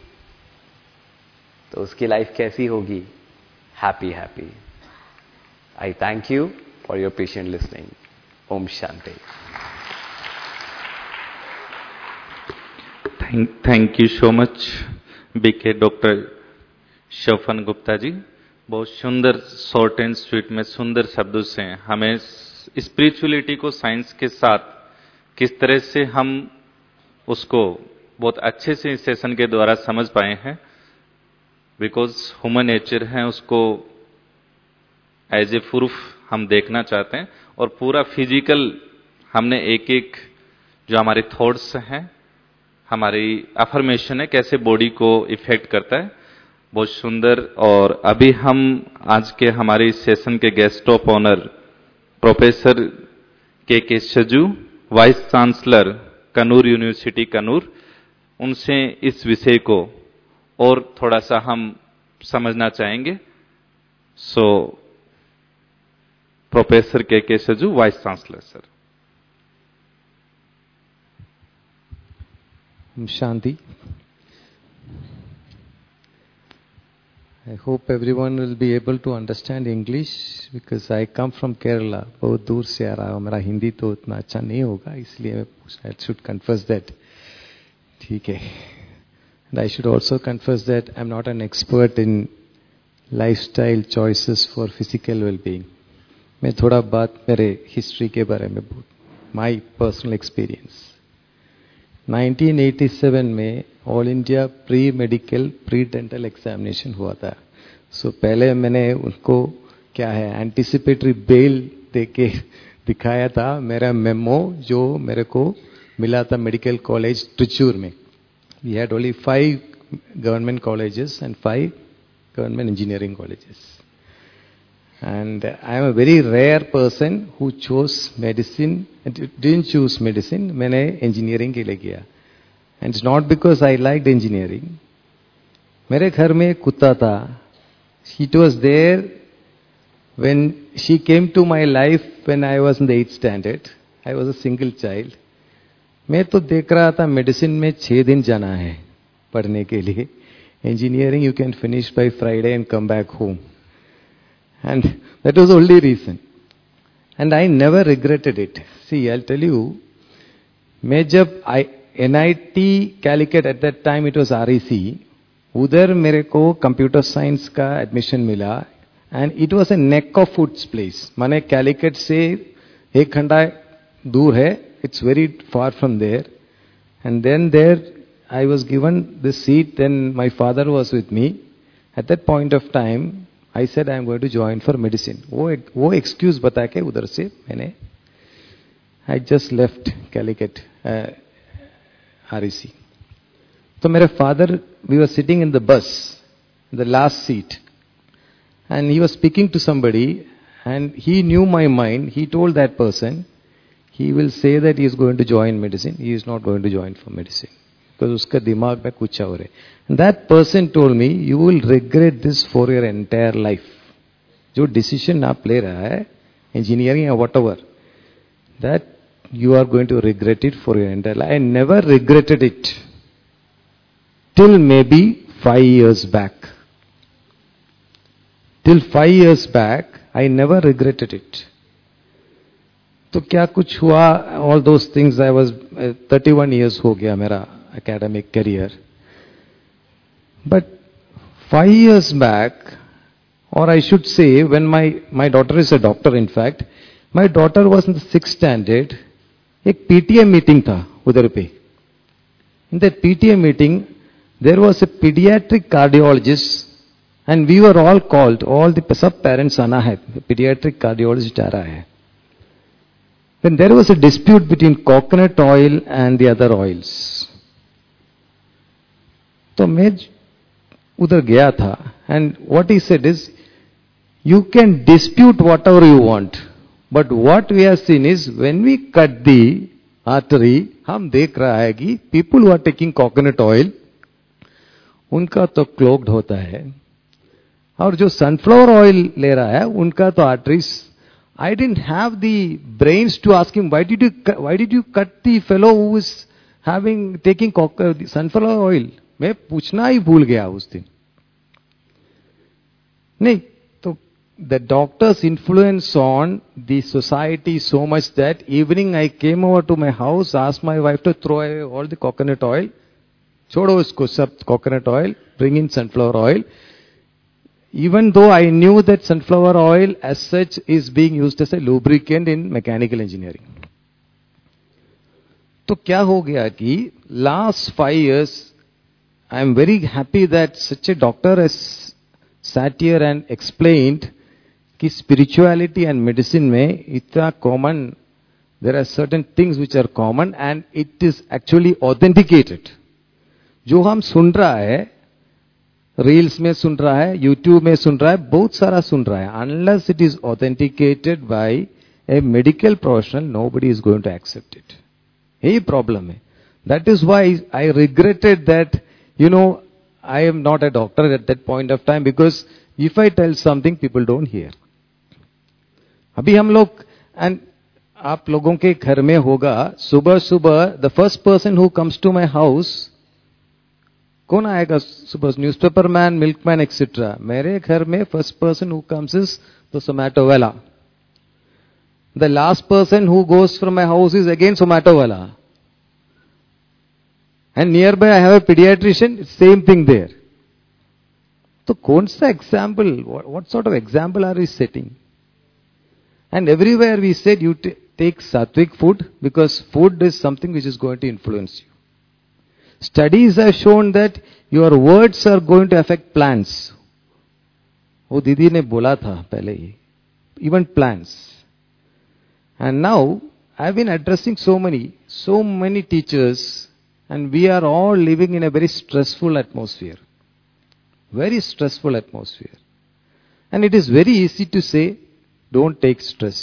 C: तो उसकी लाइफ कैसी होगी? Happy happy. I thank you for your patient listening. ओम शांति।
B: Thank you so much BK doctor Shofan Gupta ji. बहुत सुंदर, शॉर्ट एंड स्वीट में सुंदर शब्दों से हमें स्पिरिचुअलिटी को साइंस के साथ किस तरह से हम उसको बहुत अच्छे से इस सेशन के द्वारा समझ पाए हैं। बिकॉज ह्यूमन नेचर है, उसको एज ए प्रूफ हम देखना चाहते हैं। और पूरा फिजिकल हमने एक एक जो हमारे थॉट्स हैं, हमारी अफर्मेशन है, कैसे बॉडी को इफेक्ट करता है, बहुत सुंदर। और अभी हम आज के हमारे इस सेशन के guest of honour professor K K Saju, vice chancellor Kannur university Kannur, उनसे इस विषय को और थोड़ा सा हम समझना चाहेंगे। सो professor K K Saju, vice chancellor sir.
D: Shanti. I hope everyone will be able to understand English because I come from Kerala. बहुत दूर से आ रहा हूँ, मेरा हिंदी तो उतना अच्छा नहीं होगा, इसलिए I should confess that. ठीक है. And I should also confess that I'm not an expert in lifestyle choices for physical well-being. मैं थोड़ा बात मेरे हिस्ट्री के बारे में, my personal experience. Nineteen eighty seven में all India pre medical pre dental examination हुआ था। सो so, पहले मैंने उनको क्या है एंटिसिपेटरी बेल देके दिखाया था मेरा मेमो जो मेरे को मिला था मेडिकल कॉलेज त्रिचूर में। We had only five government colleges and five government engineering colleges. And I am a very rare person who chose medicine, didn't choose medicine, मैंने engineering के लिए किया. And it's not because I liked engineering. मेरे घर में एक कुत्ता था. It was there when she came to my life when I was in the eighth standard. I was a single child. मैं तो देख रहा था मेडिसिन में छह दिन जाना है पढ़ने के लिए. Engineering you can finish by Friday and come back home. And that was the only reason. And I never regretted it. See, I'll tell you, मैं जब I, N I T Calicut at that time it was R E C, उधर मेरे को कंप्यूटर साइंस का एडमिशन मिला. And it was a neck of woods place. माने कैलिकट से एक घंटा दूर है. It's very far from there. And then there I was given the seat. Then my father was with me. At that point of time I said I am going to join for medicine. वो वो एक्सक्यूज बता के उधर से मैंने I just left Calicut R E C. तो मेरे father, we were sitting in the bus, the last seat, and he was speaking to somebody, and he knew my mind. He told that person, he will say that he is going to join medicine. He is not going to join for medicine. Because उसका दिमाग में कुछ और है. And that person told me, you will regret this for your entire life. जो decision आप ले रहा है, engineering or whatever, that you are going to regret it for your entire life. I never regretted it. Till maybe five years back. Till five years back, I never regretted it. तो क्या कुछ हुआ? All those things. I was uh, thirty-one years हो गया मेरा academic career. But five years back, or I should say, when my my daughter is a doctor. In fact, my daughter was in the sixth standard. एक P T M meeting था उधर पे. In that P T M meeting, there was a pediatric cardiologist, and we were all called. All the सब parents आना है, pediatric cardiologist आ रहा है. Then there was a dispute between coconut oil and the other oils. तो मैं उधर गया था, and what he said is, you can dispute whatever you want, but what we have seen is when we cut the artery, हम देख रहा है कि people who are taking coconut oil, उनका तो क्लोग्ड होता है, और जो सनफ्लावर ऑयल ले रहा है उनका तो arteries. I didn't have the brains to ask him why did you why did you cut the fellow who is having taking sunflower oil. मैं पूछना ही भूल गया उस दिन. नहीं तो the doctors influence on the society so much that evening I came over to my house, asked my wife to throw away all the coconut oil. छोड़ो इसको सब coconut oil, bring in sunflower oil. Even though I knew that sunflower oil as such is being used as a lubricant in mechanical engineering. तो क्या हो गया कि last five years, I am very happy that such a doctor has sat here and explained कि spirituality and medicine में इतना common, there are certain things which are common and it is actually authenticated. जो हम सुन रहा है, रील्स में सुन रहा है, यूट्यूब में सुन रहा है, बहुत सारा सुन रहा है, unless it is authenticated by a medical professional, nobody is going to accept it. यही प्रॉब्लम है. That is why I regretted that, you know, I am not a doctor at that point of time, because if I tell something people don't hear. अभी हम लोग, एंड आप लोगों के घर में होगा, सुबह सुबह the first person who comes to my house, कौन आएगा सुबह? Newspaper man, milkman etcetera. मेरे घर में first person who comes is the Zomato वाला. The last person who goes from my house is again Zomato वाला. And nearby I have a pediatrician, same thing there. तो कौन सा example, what sort of example are we setting? And everywhere we said you take सात्विक food, because food is something which is going to influence you. Studies have shown that your words are going to affect plants. वो दीदी ने बोला था पहले ही, even plants. And now I've been addressing so many, so many teachers, and we are all living in a very stressful atmosphere. Very stressful atmosphere. And it is very easy to say, don't take stress.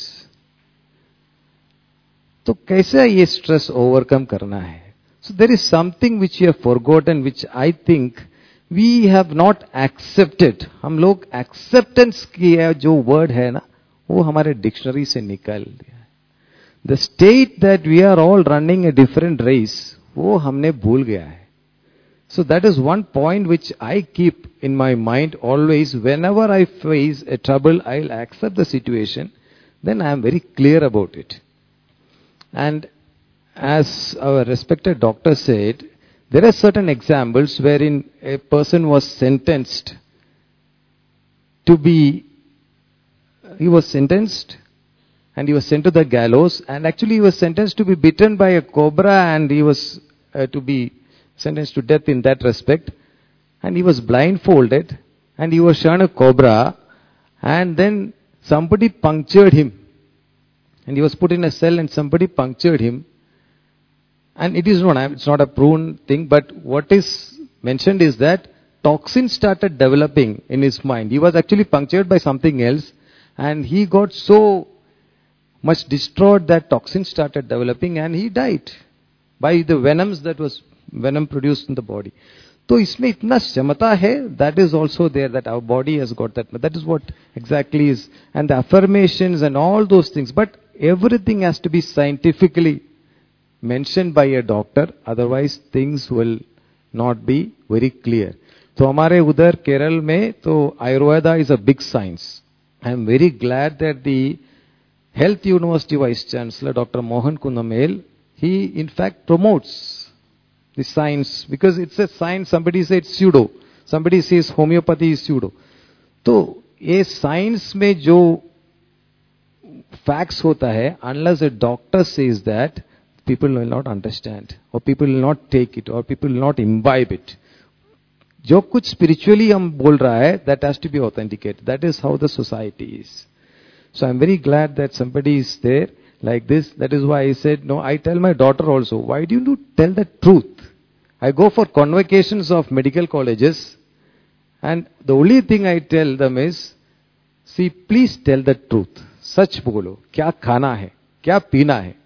D: तो कैसे ये stress overcome करना है? So there is something which you have forgotten, which I think we have not accepted. हम लोग acceptance की जो word है ना, वो हमारे dictionary से निकाल दिया है. The state that we are all running a different race, वो हमने भूल गया है. So that is one point which I keep in my mind always. Whenever I face a trouble, I'll accept the situation. Then I am very clear about it. And as our respected doctor said, there are certain examples wherein a person was sentenced to be, he was sentenced and he was sent to the gallows, and actually he was sentenced to be bitten by a cobra, and he was uh, to be sentenced to death in that respect. And he was blindfolded and he was shown a cobra, and then somebody punctured him. And he was put in a cell and somebody punctured him. And it is not, it's not a proven thing, but what is mentioned is that toxin started developing in his mind. He was actually punctured by something else, and he got so much distraught that toxin started developing and he died by the venoms that was venom produced in the body. So इसमें इतना क्षमता है, that is also there, that our body has got that. That is what exactly is. And the affirmations and all those things. But everything has to be scientifically mentioned by a doctor, otherwise things will not be very clear. तो हमारे उधर केरल में तो Ayurveda is a big science. I am very glad that the Health University Vice Chancellor, Doctor Mohan Kundamel, he in fact promotes the science, because it's a science. Somebody says it's pseudo, somebody says homeopathy is pseudo. तो ये science में जो facts होता है, unless a doctor says that, people will not understand, or people will not take it, or people will not imbibe it. जो कुछ spiritually हम बोल रहा है, that has to be authenticated. That is how the society is. So I'm very glad that somebody is there like this. That is why I said, no, I tell my daughter also, why do you tell the truth? I go for convocations of medical colleges, and the only thing I tell them is, see, please tell the truth. Sach bolo, kya khana hai, kya peena hai.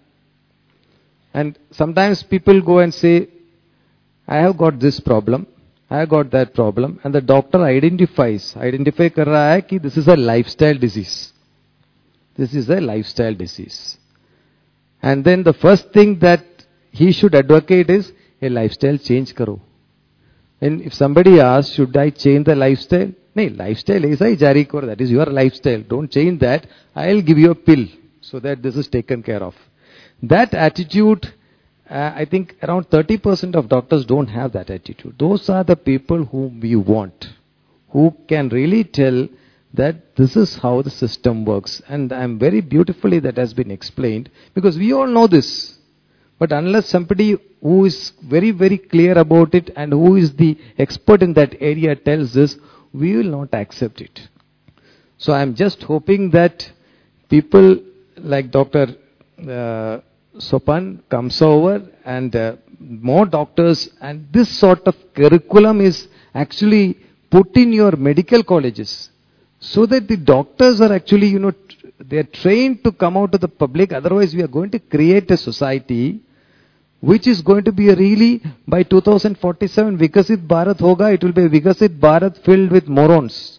D: And sometimes people go and say, I have got this problem, I have got that problem, and the doctor identifies, identify kar raha hai ki this is a lifestyle disease. This is a lifestyle disease. And then the first thing that he should advocate is, a lifestyle change karo. And if somebody asks, should I change the lifestyle? No, lifestyle aisa hi jari karo. That is your lifestyle. Don't change that. I'll give you a pill so that this is taken care of. That attitude, uh, I think around thirty percent of doctors don't have that attitude. Those are the people whom we want, who can really tell that this is how the system works. And I'm very beautifully that has been explained, because we all know this. But unless somebody who is very, very clear about it and who is the expert in that area tells this, we will not accept it. So I'm just hoping that people like Doctor Uh, Sopan comes over, and uh, more doctors, and this sort of curriculum is actually put in your medical colleges, so that the doctors are actually, you know, they are trained to come out to the public. Otherwise we are going to create a society which is going to be a really, by two thousand forty-seven, Vikasit Bharat hoga, it will be a Vikasit Bharat filled with morons.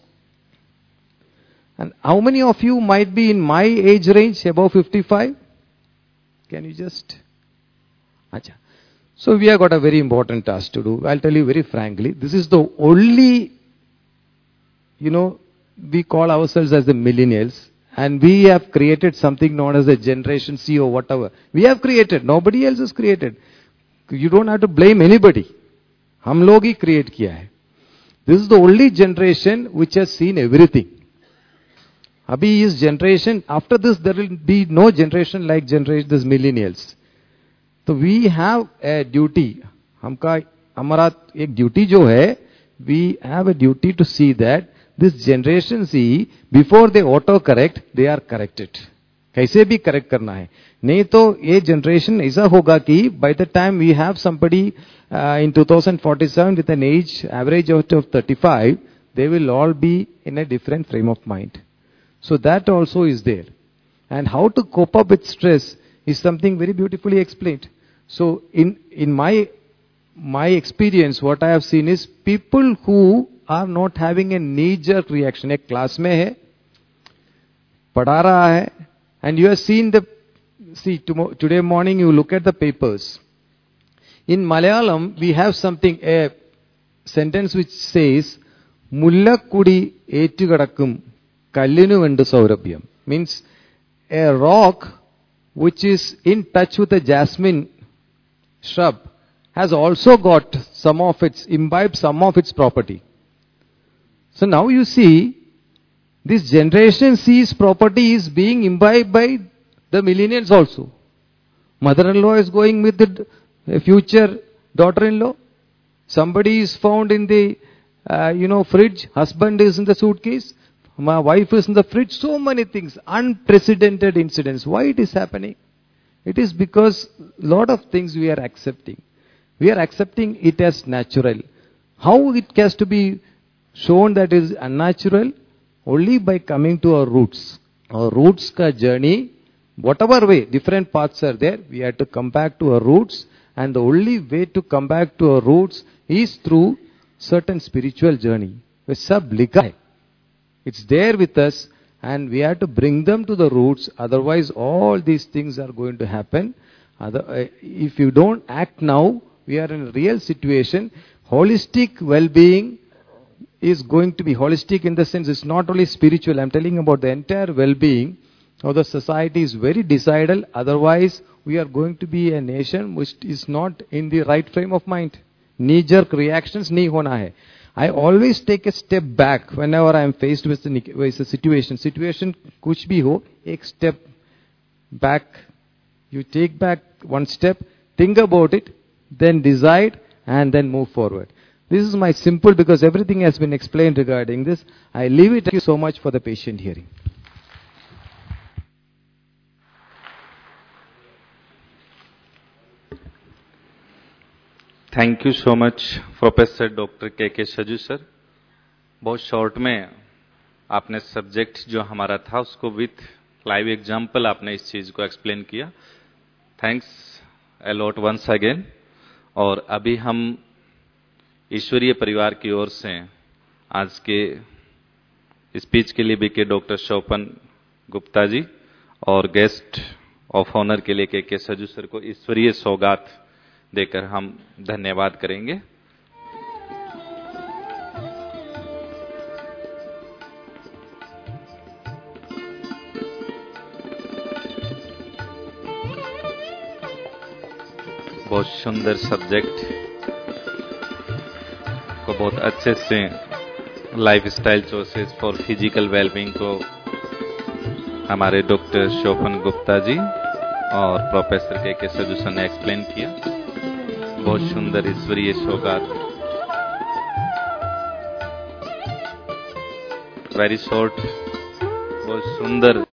D: And how many of you might be in my age range, above fifty-five? Can you just... Acha. So we have got a very important task to do. I'll tell you very frankly, this is the only, you know, we call ourselves as the millennials, and we have created something known as the Generation C or whatever. We have created, nobody else has created. You don't have to blame anybody. हम लोग ही create किया है. This is the only generation which has seen everything. Abhi is generation, after this there will be no generation like generation, this millennials. So we have a duty. हमका हमारा एक duty जो है, we have a duty to see that this generation C, before they auto correct, they are corrected. कैसे भी correct करना है. नहीं तो ये generation ऐसा होगा कि by the time we have somebody uh, in two thousand forty-seven with an age average of thirty-five, they will all be in a different frame of mind. So that also is there. And how to cope up with stress is something very beautifully explained. So in, in my, my experience, what I have seen is people who are not having a knee-jerk reaction. एक class में है, पढ़ा रहा है, and you have seen the, see, tomorrow, today morning you look at the papers. In Malayalam, we have something, a sentence which says, Mullakudi ettukadakkum kallinu vendu saurabhyam. Means, a rock which is in touch with a jasmine shrub has also got some of its, imbibed some of its property. So now you see, this generation C's property is being imbibed by the millennials also. Mother-in-law is going with the future daughter-in-law. Somebody is found in the, uh, you know, fridge. Husband is in the suitcase. My wife is in the fridge. So many things. Unprecedented incidents. Why it is happening? It is because a lot of things we are accepting. We are accepting it as natural. How it has to be shown that is unnatural? Only by coming to our roots. Our roots ka journey, whatever way, different paths are there, we have to come back to our roots. And the only way to come back to our roots is through certain spiritual journey. Sab likha hai. It's there with us and we have to bring them to the roots. Otherwise all these things are going to happen. Other, if you don't act now, we are in a real situation. Holistic well-being is going to be holistic in the sense it's not only spiritual. I'm telling about the entire well-being of the society is very decidal. Otherwise, we are going to be a nation which is not in the right frame of mind. Knee-jerk reactions nahi hona hai. I always take a step back whenever I am faced with a, with a situation. Situation kuch bhi ho, ek step back. You take back one step, think about it, then decide and then move forward. This is my simple, because everything has been explained regarding this. I leave it. Thank you so much for the patient hearing.
B: Thank you so much professor doctor K K सजू sir. बहुत शॉर्ट में आपने सब्जेक्ट जो हमारा था उसको विथ लाइव एग्जांपल आपने इस चीज को एक्सप्लेन किया. Thanks a lot once again. और अभी हम ईश्वरीय परिवार की ओर से आज के स्पीच के लिए बीके डॉक्टर शोपन गुप्ता जी और गेस्ट ऑफ ऑनर के लिए के के सजू सर को ईश्वरीय सौगात देकर हम धन्यवाद करेंगे. बहुत सुंदर सब्जेक्ट को बहुत अच्छे से lifestyle choices for physical wellbeing को हमारे डॉक्टर शोभन गुप्ता जी और प्रोफेसर के के सजू सर ने एक्सप्लेन किया. बहुत सुंदर ईश्वरीय सौगात. वेरी शॉर्ट, बहुत सुंदर